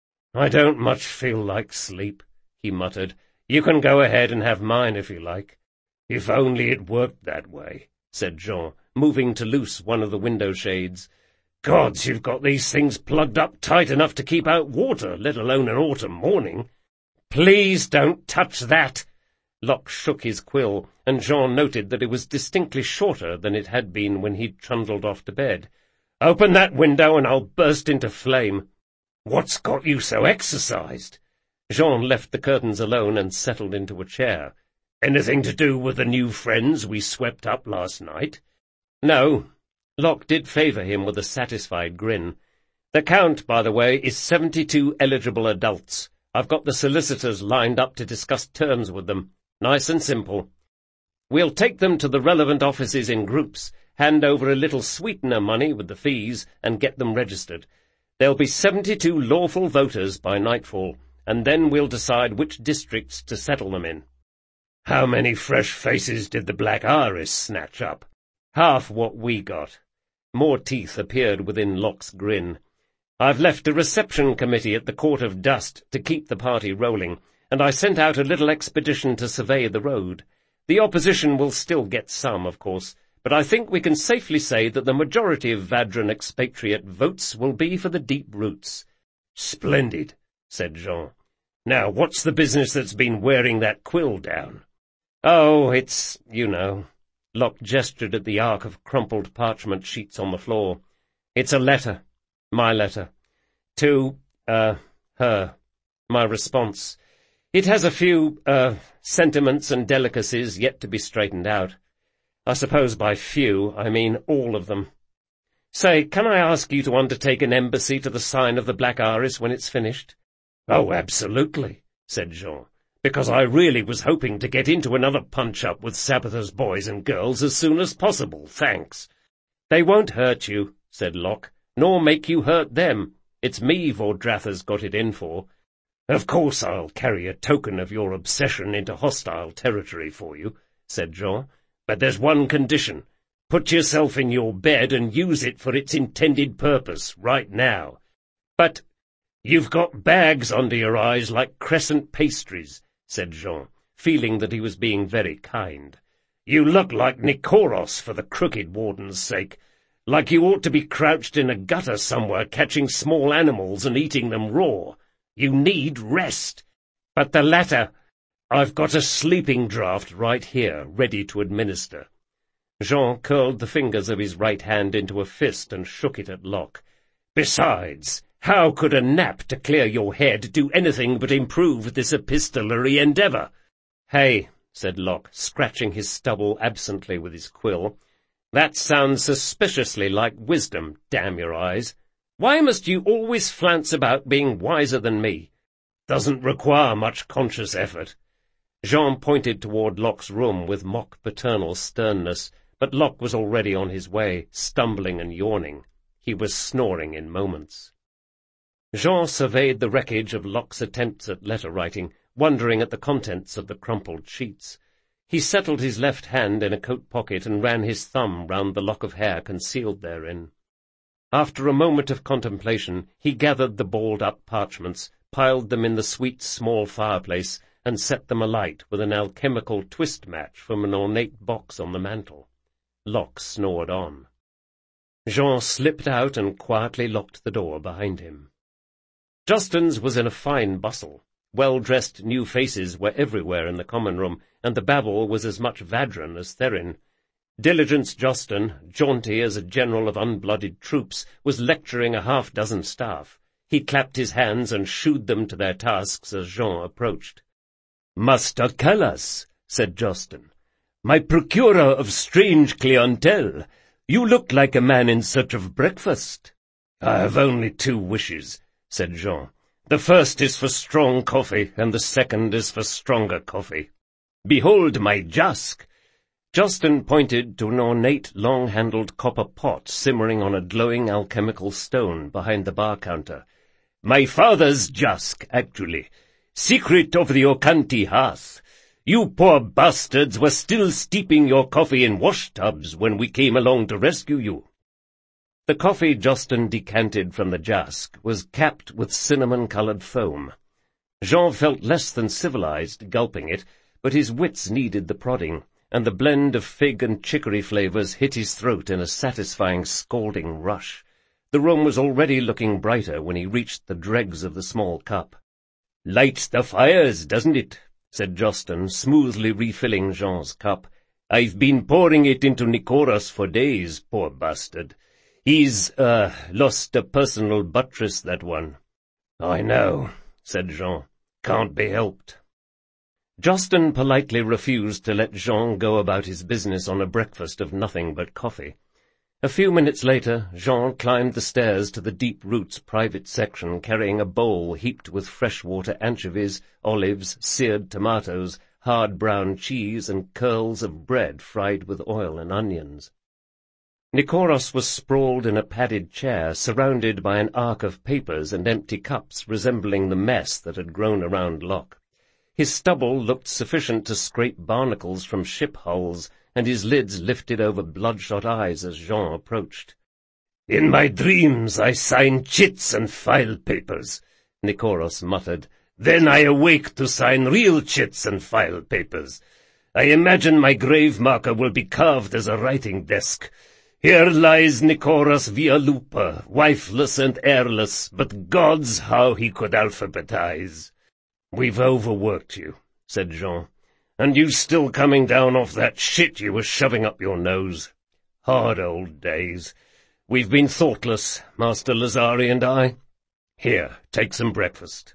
"I don't much feel like sleep," he muttered. "You can go ahead and have mine if you like." "If only it worked that way," said Jean, moving to loose one of the window shades. "Gods, you've got these things plugged up tight enough to keep out water, let alone an autumn morning." "Please don't touch that!" Locke shook his quill, and Jean noted that it was distinctly shorter than it had been when he'd trundled off to bed. "Open that window and I'll burst into flame." "What's got you so exercised?" Jean left the curtains alone and settled into a chair. "Anything to do with the new friends we swept up last night?" "No." Locke did favour him with a satisfied grin. "The Count, by the way, is seventy-two eligible adults. I've got the solicitors lined up to discuss terms with them. Nice and simple. We'll take them to the relevant offices in groups, hand over a little sweetener money with the fees, and get them registered. There'll be seventy-two lawful voters by nightfall, and then we'll decide which districts to settle them in." "How many fresh faces did the Black Iris snatch up?" "Half what we got." More teeth appeared within Locke's grin. "I've left a reception committee at the Court of Dust to keep the party rolling, and I sent out a little expedition to survey the road. The opposition will still get some, of course, but I think we can safely say that the majority of Vadran expatriate votes will be for the Deep Roots." "Splendid," said Jean. "Now, what's the business that's been wearing that quill down?" "Oh, it's, you know." Locke gestured at the arc of crumpled parchment sheets on the floor. It's a letter. My letter. To, uh, her. My response. It has a few, uh, sentiments and delicacies yet to be straightened out. I suppose by few, I mean all of them. Say, can I ask you to undertake an embassy to the sign of the Black Iris when it's finished? Oh, absolutely, said Jean, because I really was hoping to get into another punch-up with Sabbatha's boys and girls as soon as possible, thanks. They won't hurt you, said Locke, nor make you hurt them. It's me Vordratha's got it in for. Of course I'll carry a token of your obsession into hostile territory for you, said Jean, but there's one condition. Put yourself in your bed and use it for its intended purpose, right now. But you've got bags under your eyes like crescent pastries, said Jean, feeling that he was being very kind. You look like Nikoros for the Crooked Warden's sake, like you ought to be crouched in a gutter somewhere catching small animals and eating them raw. You need rest. But the letter, I've got a sleeping draught right here, ready to administer. Jean curled the fingers of his right hand into a fist and shook it at Locke. Besides, how could a nap to clear your head do anything but improve this epistolary endeavour? Hey, said Locke, scratching his stubble absently with his quill, that sounds suspiciously like wisdom, damn your eyes. Why must you always flounce about being wiser than me? Doesn't require much conscious effort. Jean pointed toward Locke's room with mock paternal sternness, but Locke was already on his way, stumbling and yawning. He was snoring in moments. Jean surveyed the wreckage of Locke's attempts at letter-writing, wondering at the contents of the crumpled sheets. He settled his left hand in a coat pocket and ran his thumb round the lock of hair concealed therein. After a moment of contemplation, he gathered the balled-up parchments, piled them in the sweet small fireplace, and set them alight with an alchemical twist-match from an ornate box on the mantel. Locke snored on. Jean slipped out and quietly locked the door behind him. Justin's was in a fine bustle. Well-dressed new faces were everywhere in the common room, and the babble was as much Vadran as Therin. Diligence Justin, jaunty as a general of unblooded troops, was lecturing a half-dozen staff. He clapped his hands and shooed them to their tasks as Jean approached. "Master Callas," said Justin, "my procurer of strange clientele, you look like a man in search of breakfast." "I have only two wishes," said Jean. "The first is for strong coffee, and the second is for stronger coffee. Behold my jask." Justin pointed to an ornate, long-handled copper pot simmering on a glowing alchemical stone behind the bar counter. "My father's jask, actually. Secret of the Ocanti hearth. You poor bastards were still steeping your coffee in wash-tubs when we came along to rescue you." The coffee Justin decanted from the jask was capped with cinnamon-coloured foam. Jean felt less than civilized gulping it, but his wits needed the prodding, and the blend of fig and chicory flavours hit his throat in a satisfying scalding rush. The room was already looking brighter when he reached the dregs of the small cup. "Lights the fires, doesn't it?" said Justin, smoothly refilling Jean's cup. "I've been pouring it into Nikoros for days, poor bastard. He's, uh, lost a personal buttress, that one." "I know," said Jean. "Can't be helped." Justin politely refused to let Jean go about his business on a breakfast of nothing but coffee. A few minutes later, Jean climbed the stairs to the Deep Root's private section, carrying a bowl heaped with freshwater anchovies, olives, seared tomatoes, hard brown cheese, and curls of bread fried with oil and onions. Nikoros was sprawled in a padded chair, surrounded by an arc of papers and empty cups resembling the mess that had grown around Locke. His stubble looked sufficient to scrape barnacles from ship hulls, and his lids lifted over bloodshot eyes as Jean approached. "In my dreams I sign chits and file papers," Nikoros muttered. "Then I awake to sign real chits and file papers. I imagine my grave marker will be carved as a writing desk. Here lies Nikoros Vialupa, wifeless and heirless, but gods, how he could alphabetize." "We've overworked you," said Jean. "And you still coming down off that shit you were shoving up your nose. Hard old days. We've been thoughtless, Master Lazari and I. Here, take some breakfast.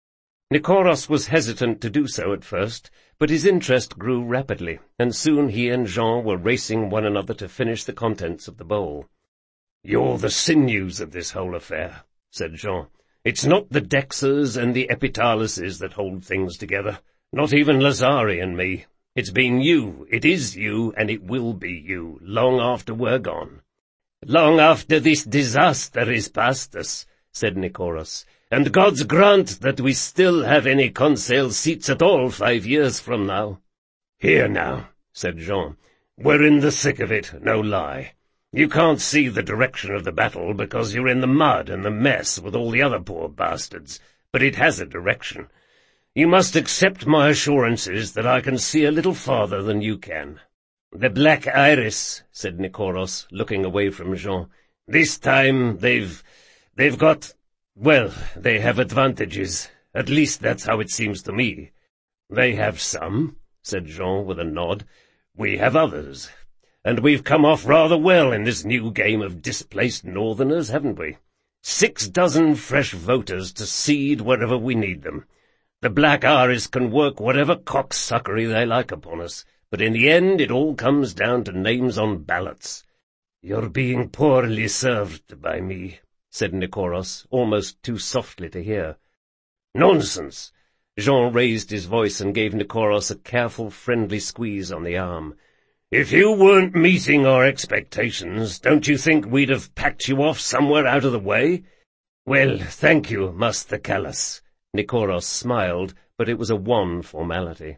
Nikouros was hesitant to do so at first, but his interest grew rapidly, and soon he and Jean were racing one another to finish the contents of the bowl. "You're the sinews of this whole affair," said Jean. "It's not the Dexers and the Epitaluses that hold things together, not even Lazari and me. It's been you, it is you, and it will be you, long after we're gone." "Long after this disaster is past us," said Nikouros, "and God's grant that we still have any conseil seats at all five years from now." "Here now," said Jean, "we're in the thick of it, no lie. You can't see the direction of the battle because you're in the mud and the mess with all the other poor bastards, but it has a direction. You must accept my assurances that I can see a little farther than you can." "The Black Iris," said Nikouros, looking away from Jean. "This time they've... they've got... well, they have advantages. At least that's how it seems to me." "They have some," said Jean with a nod. "We have others. And we've come off rather well in this new game of displaced northerners, haven't we? Six dozen fresh voters to seed wherever we need them. The Black Iris can work whatever cocksuckery they like upon us, but in the end it all comes down to names on ballots." "You're being poorly served by me," said Nikouros, almost too softly to hear. "Nonsense!" Jean raised his voice and gave Nikouros a careful, friendly squeeze on the arm. "If you weren't meeting our expectations, don't you think we'd have packed you off somewhere out of the way?" "Well, thank you, Master Callas." Nikouros smiled, but it was a wan formality.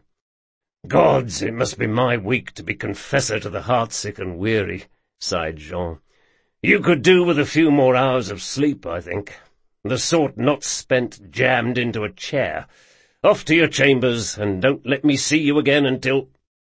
"Gods, it must be my week to be confessor to the heartsick and weary," sighed Jean. "You could do with a few more hours of sleep, I think. The sort not spent jammed into a chair. Off to your chambers, and don't let me see you again until—"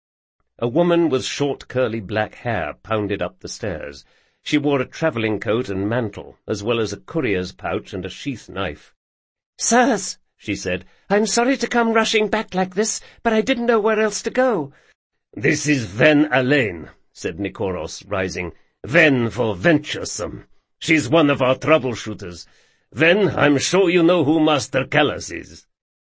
A woman with short curly black hair pounded up the stairs. She wore a travelling coat and mantle, as well as a courier's pouch and a sheath knife. "Sirs," she said, "I'm sorry to come rushing back like this, but I didn't know where else to go." "This is Ven Alaine," said Nikouros, rising. "Ven for venturesome. She's one of our troubleshooters. Ven, I'm sure you know who Master Callas is."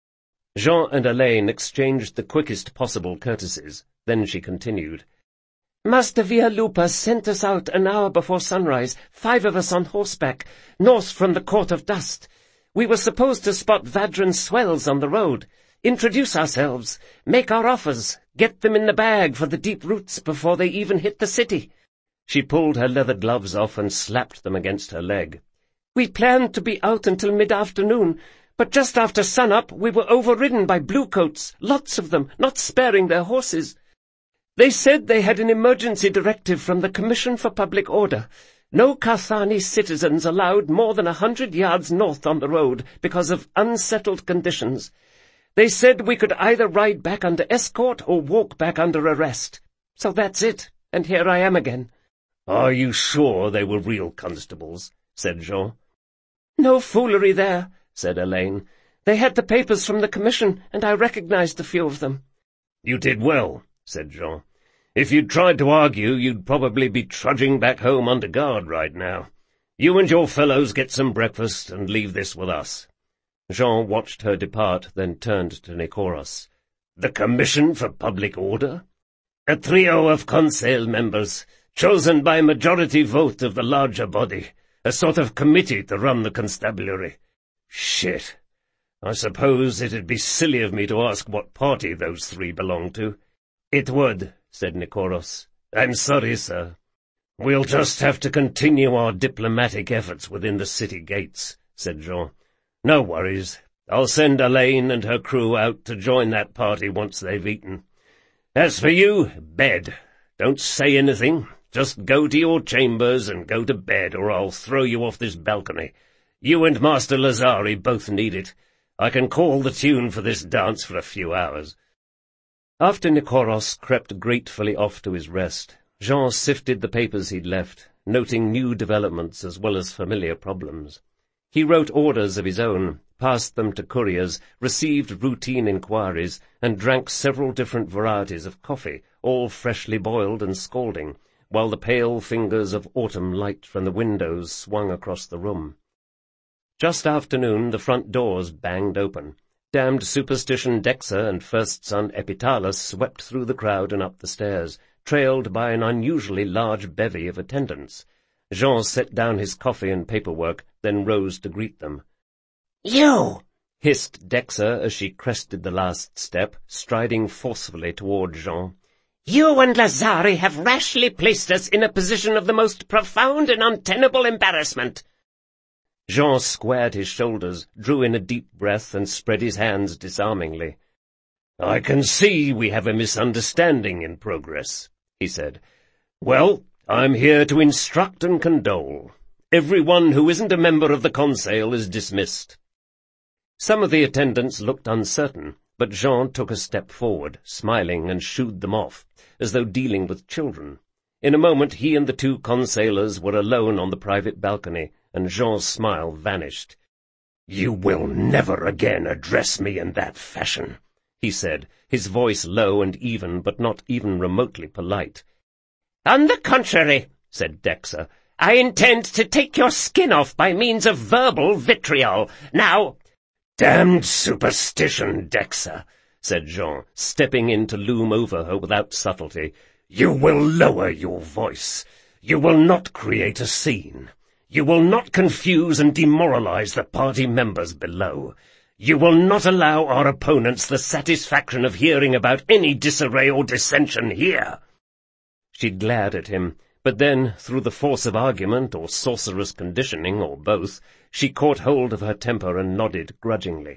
Jean and Alaine exchanged the quickest possible courtesies. Then she continued. "Master Villalupa sent us out an hour before sunrise, five of us on horseback, north from the Court of Dust. We were supposed to spot Vadran swells on the road, introduce ourselves, make our offers, get them in the bag for the deep roots before they even hit the city." She pulled her leather gloves off and slapped them against her leg. "We planned to be out until mid-afternoon, but just after sun-up we were overridden by bluecoats, lots of them, not sparing their horses. They said they had an emergency directive from the Commission for Public Order. No Carthani citizens allowed more than a hundred yards north on the road because of unsettled conditions. They said we could either ride back under escort or walk back under arrest. So that's it, and here I am again." "Are you sure they were real constables?" said Jean. "No foolery there," said Alaine. "They had the papers from the Commission, and I recognized a few of them." "You did well," said Jean. "If you'd tried to argue, you'd probably be trudging back home under guard right now. You and your fellows get some breakfast and leave this with us." Jean watched her depart, then turned to Nikouros. "The Commission for Public Order?" "A trio of conseil members, chosen by majority vote of the larger body, a sort of committee to run the constabulary." "Shit. I suppose it'd be silly of me to ask what party those three belong to." "It would," said Nikouros. "I'm sorry, sir." "We'll just have to continue our diplomatic efforts within the city gates," said Jean. "No worries. I'll send Alaine and her crew out to join that party once they've eaten. As for you, bed. Don't say anything. Just go to your chambers and go to bed, or I'll throw you off this balcony. You and Master Lazari both need it. I can call the tune for this dance for a few hours." After Nikouros crept gratefully off to his rest, Jean sifted the papers he'd left, noting new developments as well as familiar problems. He wrote orders of his own, passed them to couriers, received routine inquiries, and drank several different varieties of coffee, all freshly boiled and scalding, while the pale fingers of autumn light from the windows swung across the room. Just after noon, the front doors banged open. Damned Superstition Dexa and first son Epitalus swept through the crowd and up the stairs, trailed by an unusually large bevy of attendants. Jean set down his coffee and paperwork, then rose to greet them. "You!" hissed Dexa as she crested the last step, striding forcefully toward Jean. "You and Lazari have rashly placed us in a position of the most profound and untenable embarrassment." Jean squared his shoulders, drew in a deep breath, and spread his hands disarmingly. "I can see we have a misunderstanding in progress," he said. "Well, I'm here to instruct and condole. Everyone who isn't a member of the Conseil is dismissed." Some of the attendants looked uncertain, but Jean took a step forward, smiling, and shooed them off, as though dealing with children. In a moment he and the two consailors were alone on the private balcony, and Jean's smile vanished. "You will never again address me in that fashion," he said, his voice low and even, but not even remotely polite. "On the contrary," said Dexa, "I intend to take your skin off by means of verbal vitriol. Now—" "Damned superstition, Dexa," said Jean, stepping in to loom over her without subtlety. "You will lower your voice. You will not create a scene. You will not confuse and demoralize the party members below. You will not allow our opponents the satisfaction of hearing about any disarray or dissension here." She glared at him, but then, through the force of argument or sorcerous conditioning, or both, she caught hold of her temper and nodded grudgingly.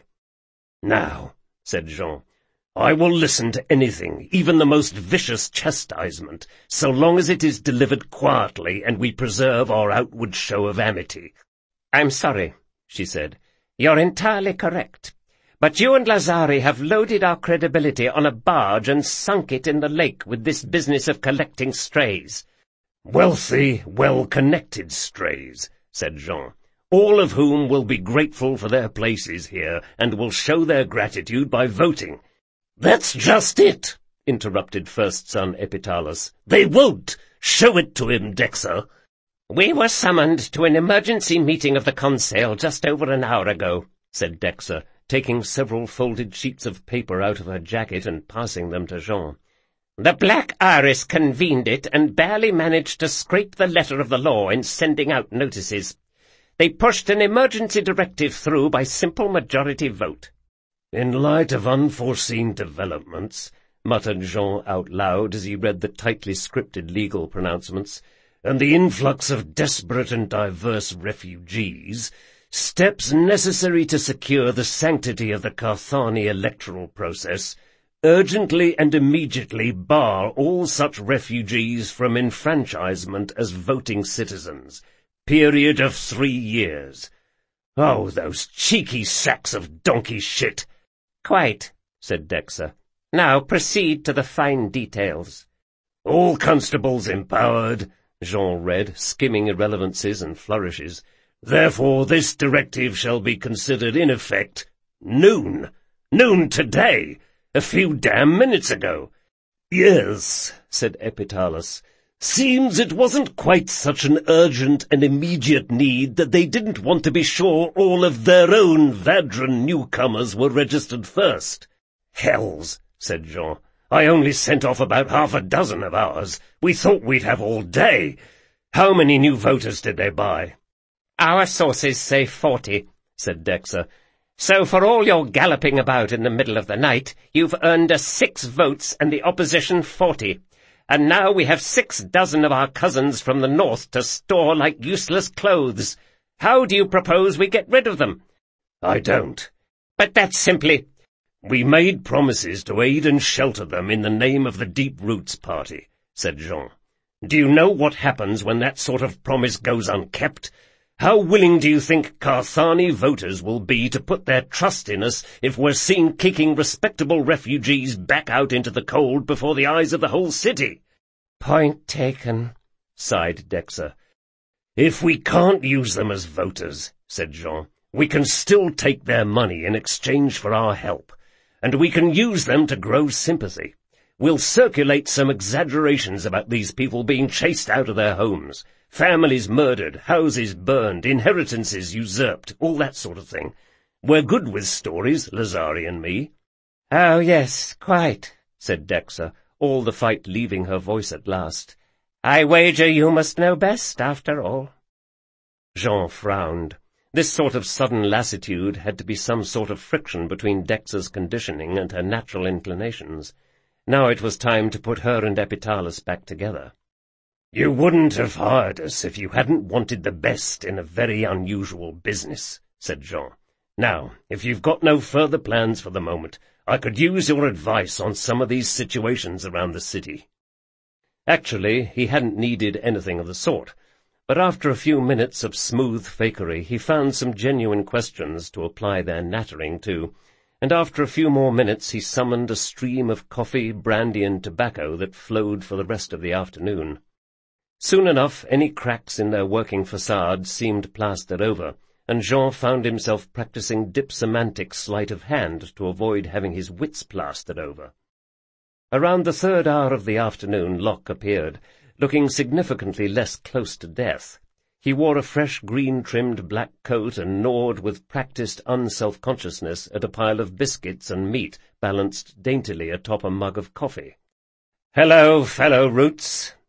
"Now," said Jean, "I will listen to anything, even the most vicious chastisement, so long as it is delivered quietly and we preserve our outward show of amity." "I'm sorry," she said. "You're entirely correct. But you and Lazari have loaded our credibility on a barge and sunk it in the lake with this business of collecting strays." "Wealthy, well-connected strays," said Jean, "all of whom will be grateful for their places here and will show their gratitude by voting." "That's just it," interrupted first son Epitalus. "They won't. Show it to him, Dexa." "We were summoned to an emergency meeting of the Conseil just over an hour ago," said Dexa, taking several folded sheets of paper out of her jacket and passing them to Jean. "The Black Iris convened it and barely managed to scrape the letter of the law in sending out notices. They pushed an emergency directive through by simple majority vote." "In light of unforeseen developments," muttered Jean out loud as he read the tightly scripted legal pronouncements, "and the influx of desperate and diverse refugees, steps necessary to secure the sanctity of the Carthani electoral process urgently and immediately bar all such refugees from enfranchisement as voting citizens. Period of three years. Oh, those cheeky sacks of donkey shit!" "Quite," said Dexa. "Now proceed to the fine details." "All constables empowered," Jean read, skimming irrelevancies and flourishes. "Therefore this directive shall be considered in effect noon. Noon today. A few damn minutes ago." "Yes," said Epitalus. "Seems it wasn't quite such an urgent and immediate need that they didn't want to be sure all of their own Vadran newcomers were registered first." "Hells," said Jean. "I only sent off about half a dozen of ours. We thought we'd have all day. How many new voters did they buy?" "Our sources say forty," said Dexa. "So for all your galloping about in the middle of the night, you've earned us six votes and the opposition forty. And now we have six dozen of our cousins from the north to store like useless clothes. How do you propose we get rid of them?" "I don't." "But that's simply—" "We made promises to aid and shelter them in the name of the Deep Roots Party," said Jean. "Do you know what happens when that sort of promise goes unkept? How willing do you think Carthani voters will be to put their trust in us if we're seen kicking respectable refugees back out into the cold before the eyes of the whole city?" "Point taken," sighed Dexa. "If we can't use them as voters," said Jean, "we can still take their money in exchange for our help, and we can use them to grow sympathy. We'll circulate some exaggerations about these people being chased out of their homes, families murdered, houses burned, inheritances usurped, all that sort of thing. We're good with stories, Lazari and me." "Oh, yes, quite," said Dexa, all the fight leaving her voice at last. "I wager you must know best, after all." Jean frowned. This sort of sudden lassitude had to be some sort of friction between Dexa's conditioning and her natural inclinations. Now it was time to put her and Epitalus back together. "You wouldn't have hired us if you hadn't wanted the best in a very unusual business," said Jean. "Now, if you've got no further plans for the moment, I could use your advice on some of these situations around the city." Actually, he hadn't needed anything of the sort, but after a few minutes of smooth fakery he found some genuine questions to apply their nattering to, and after a few more minutes he summoned a stream of coffee, brandy, and tobacco that flowed for the rest of the afternoon. Soon enough any cracks in their working facade seemed plastered over, and Jean found himself practicing dipsemantic sleight of hand to avoid having his wits plastered over. Around the third hour of the afternoon Locke appeared, looking significantly less close to death. He wore a fresh green-trimmed black coat and gnawed with practised unself-consciousness at a pile of biscuits and meat balanced daintily atop a mug of coffee. "Hello, fellow Roots,"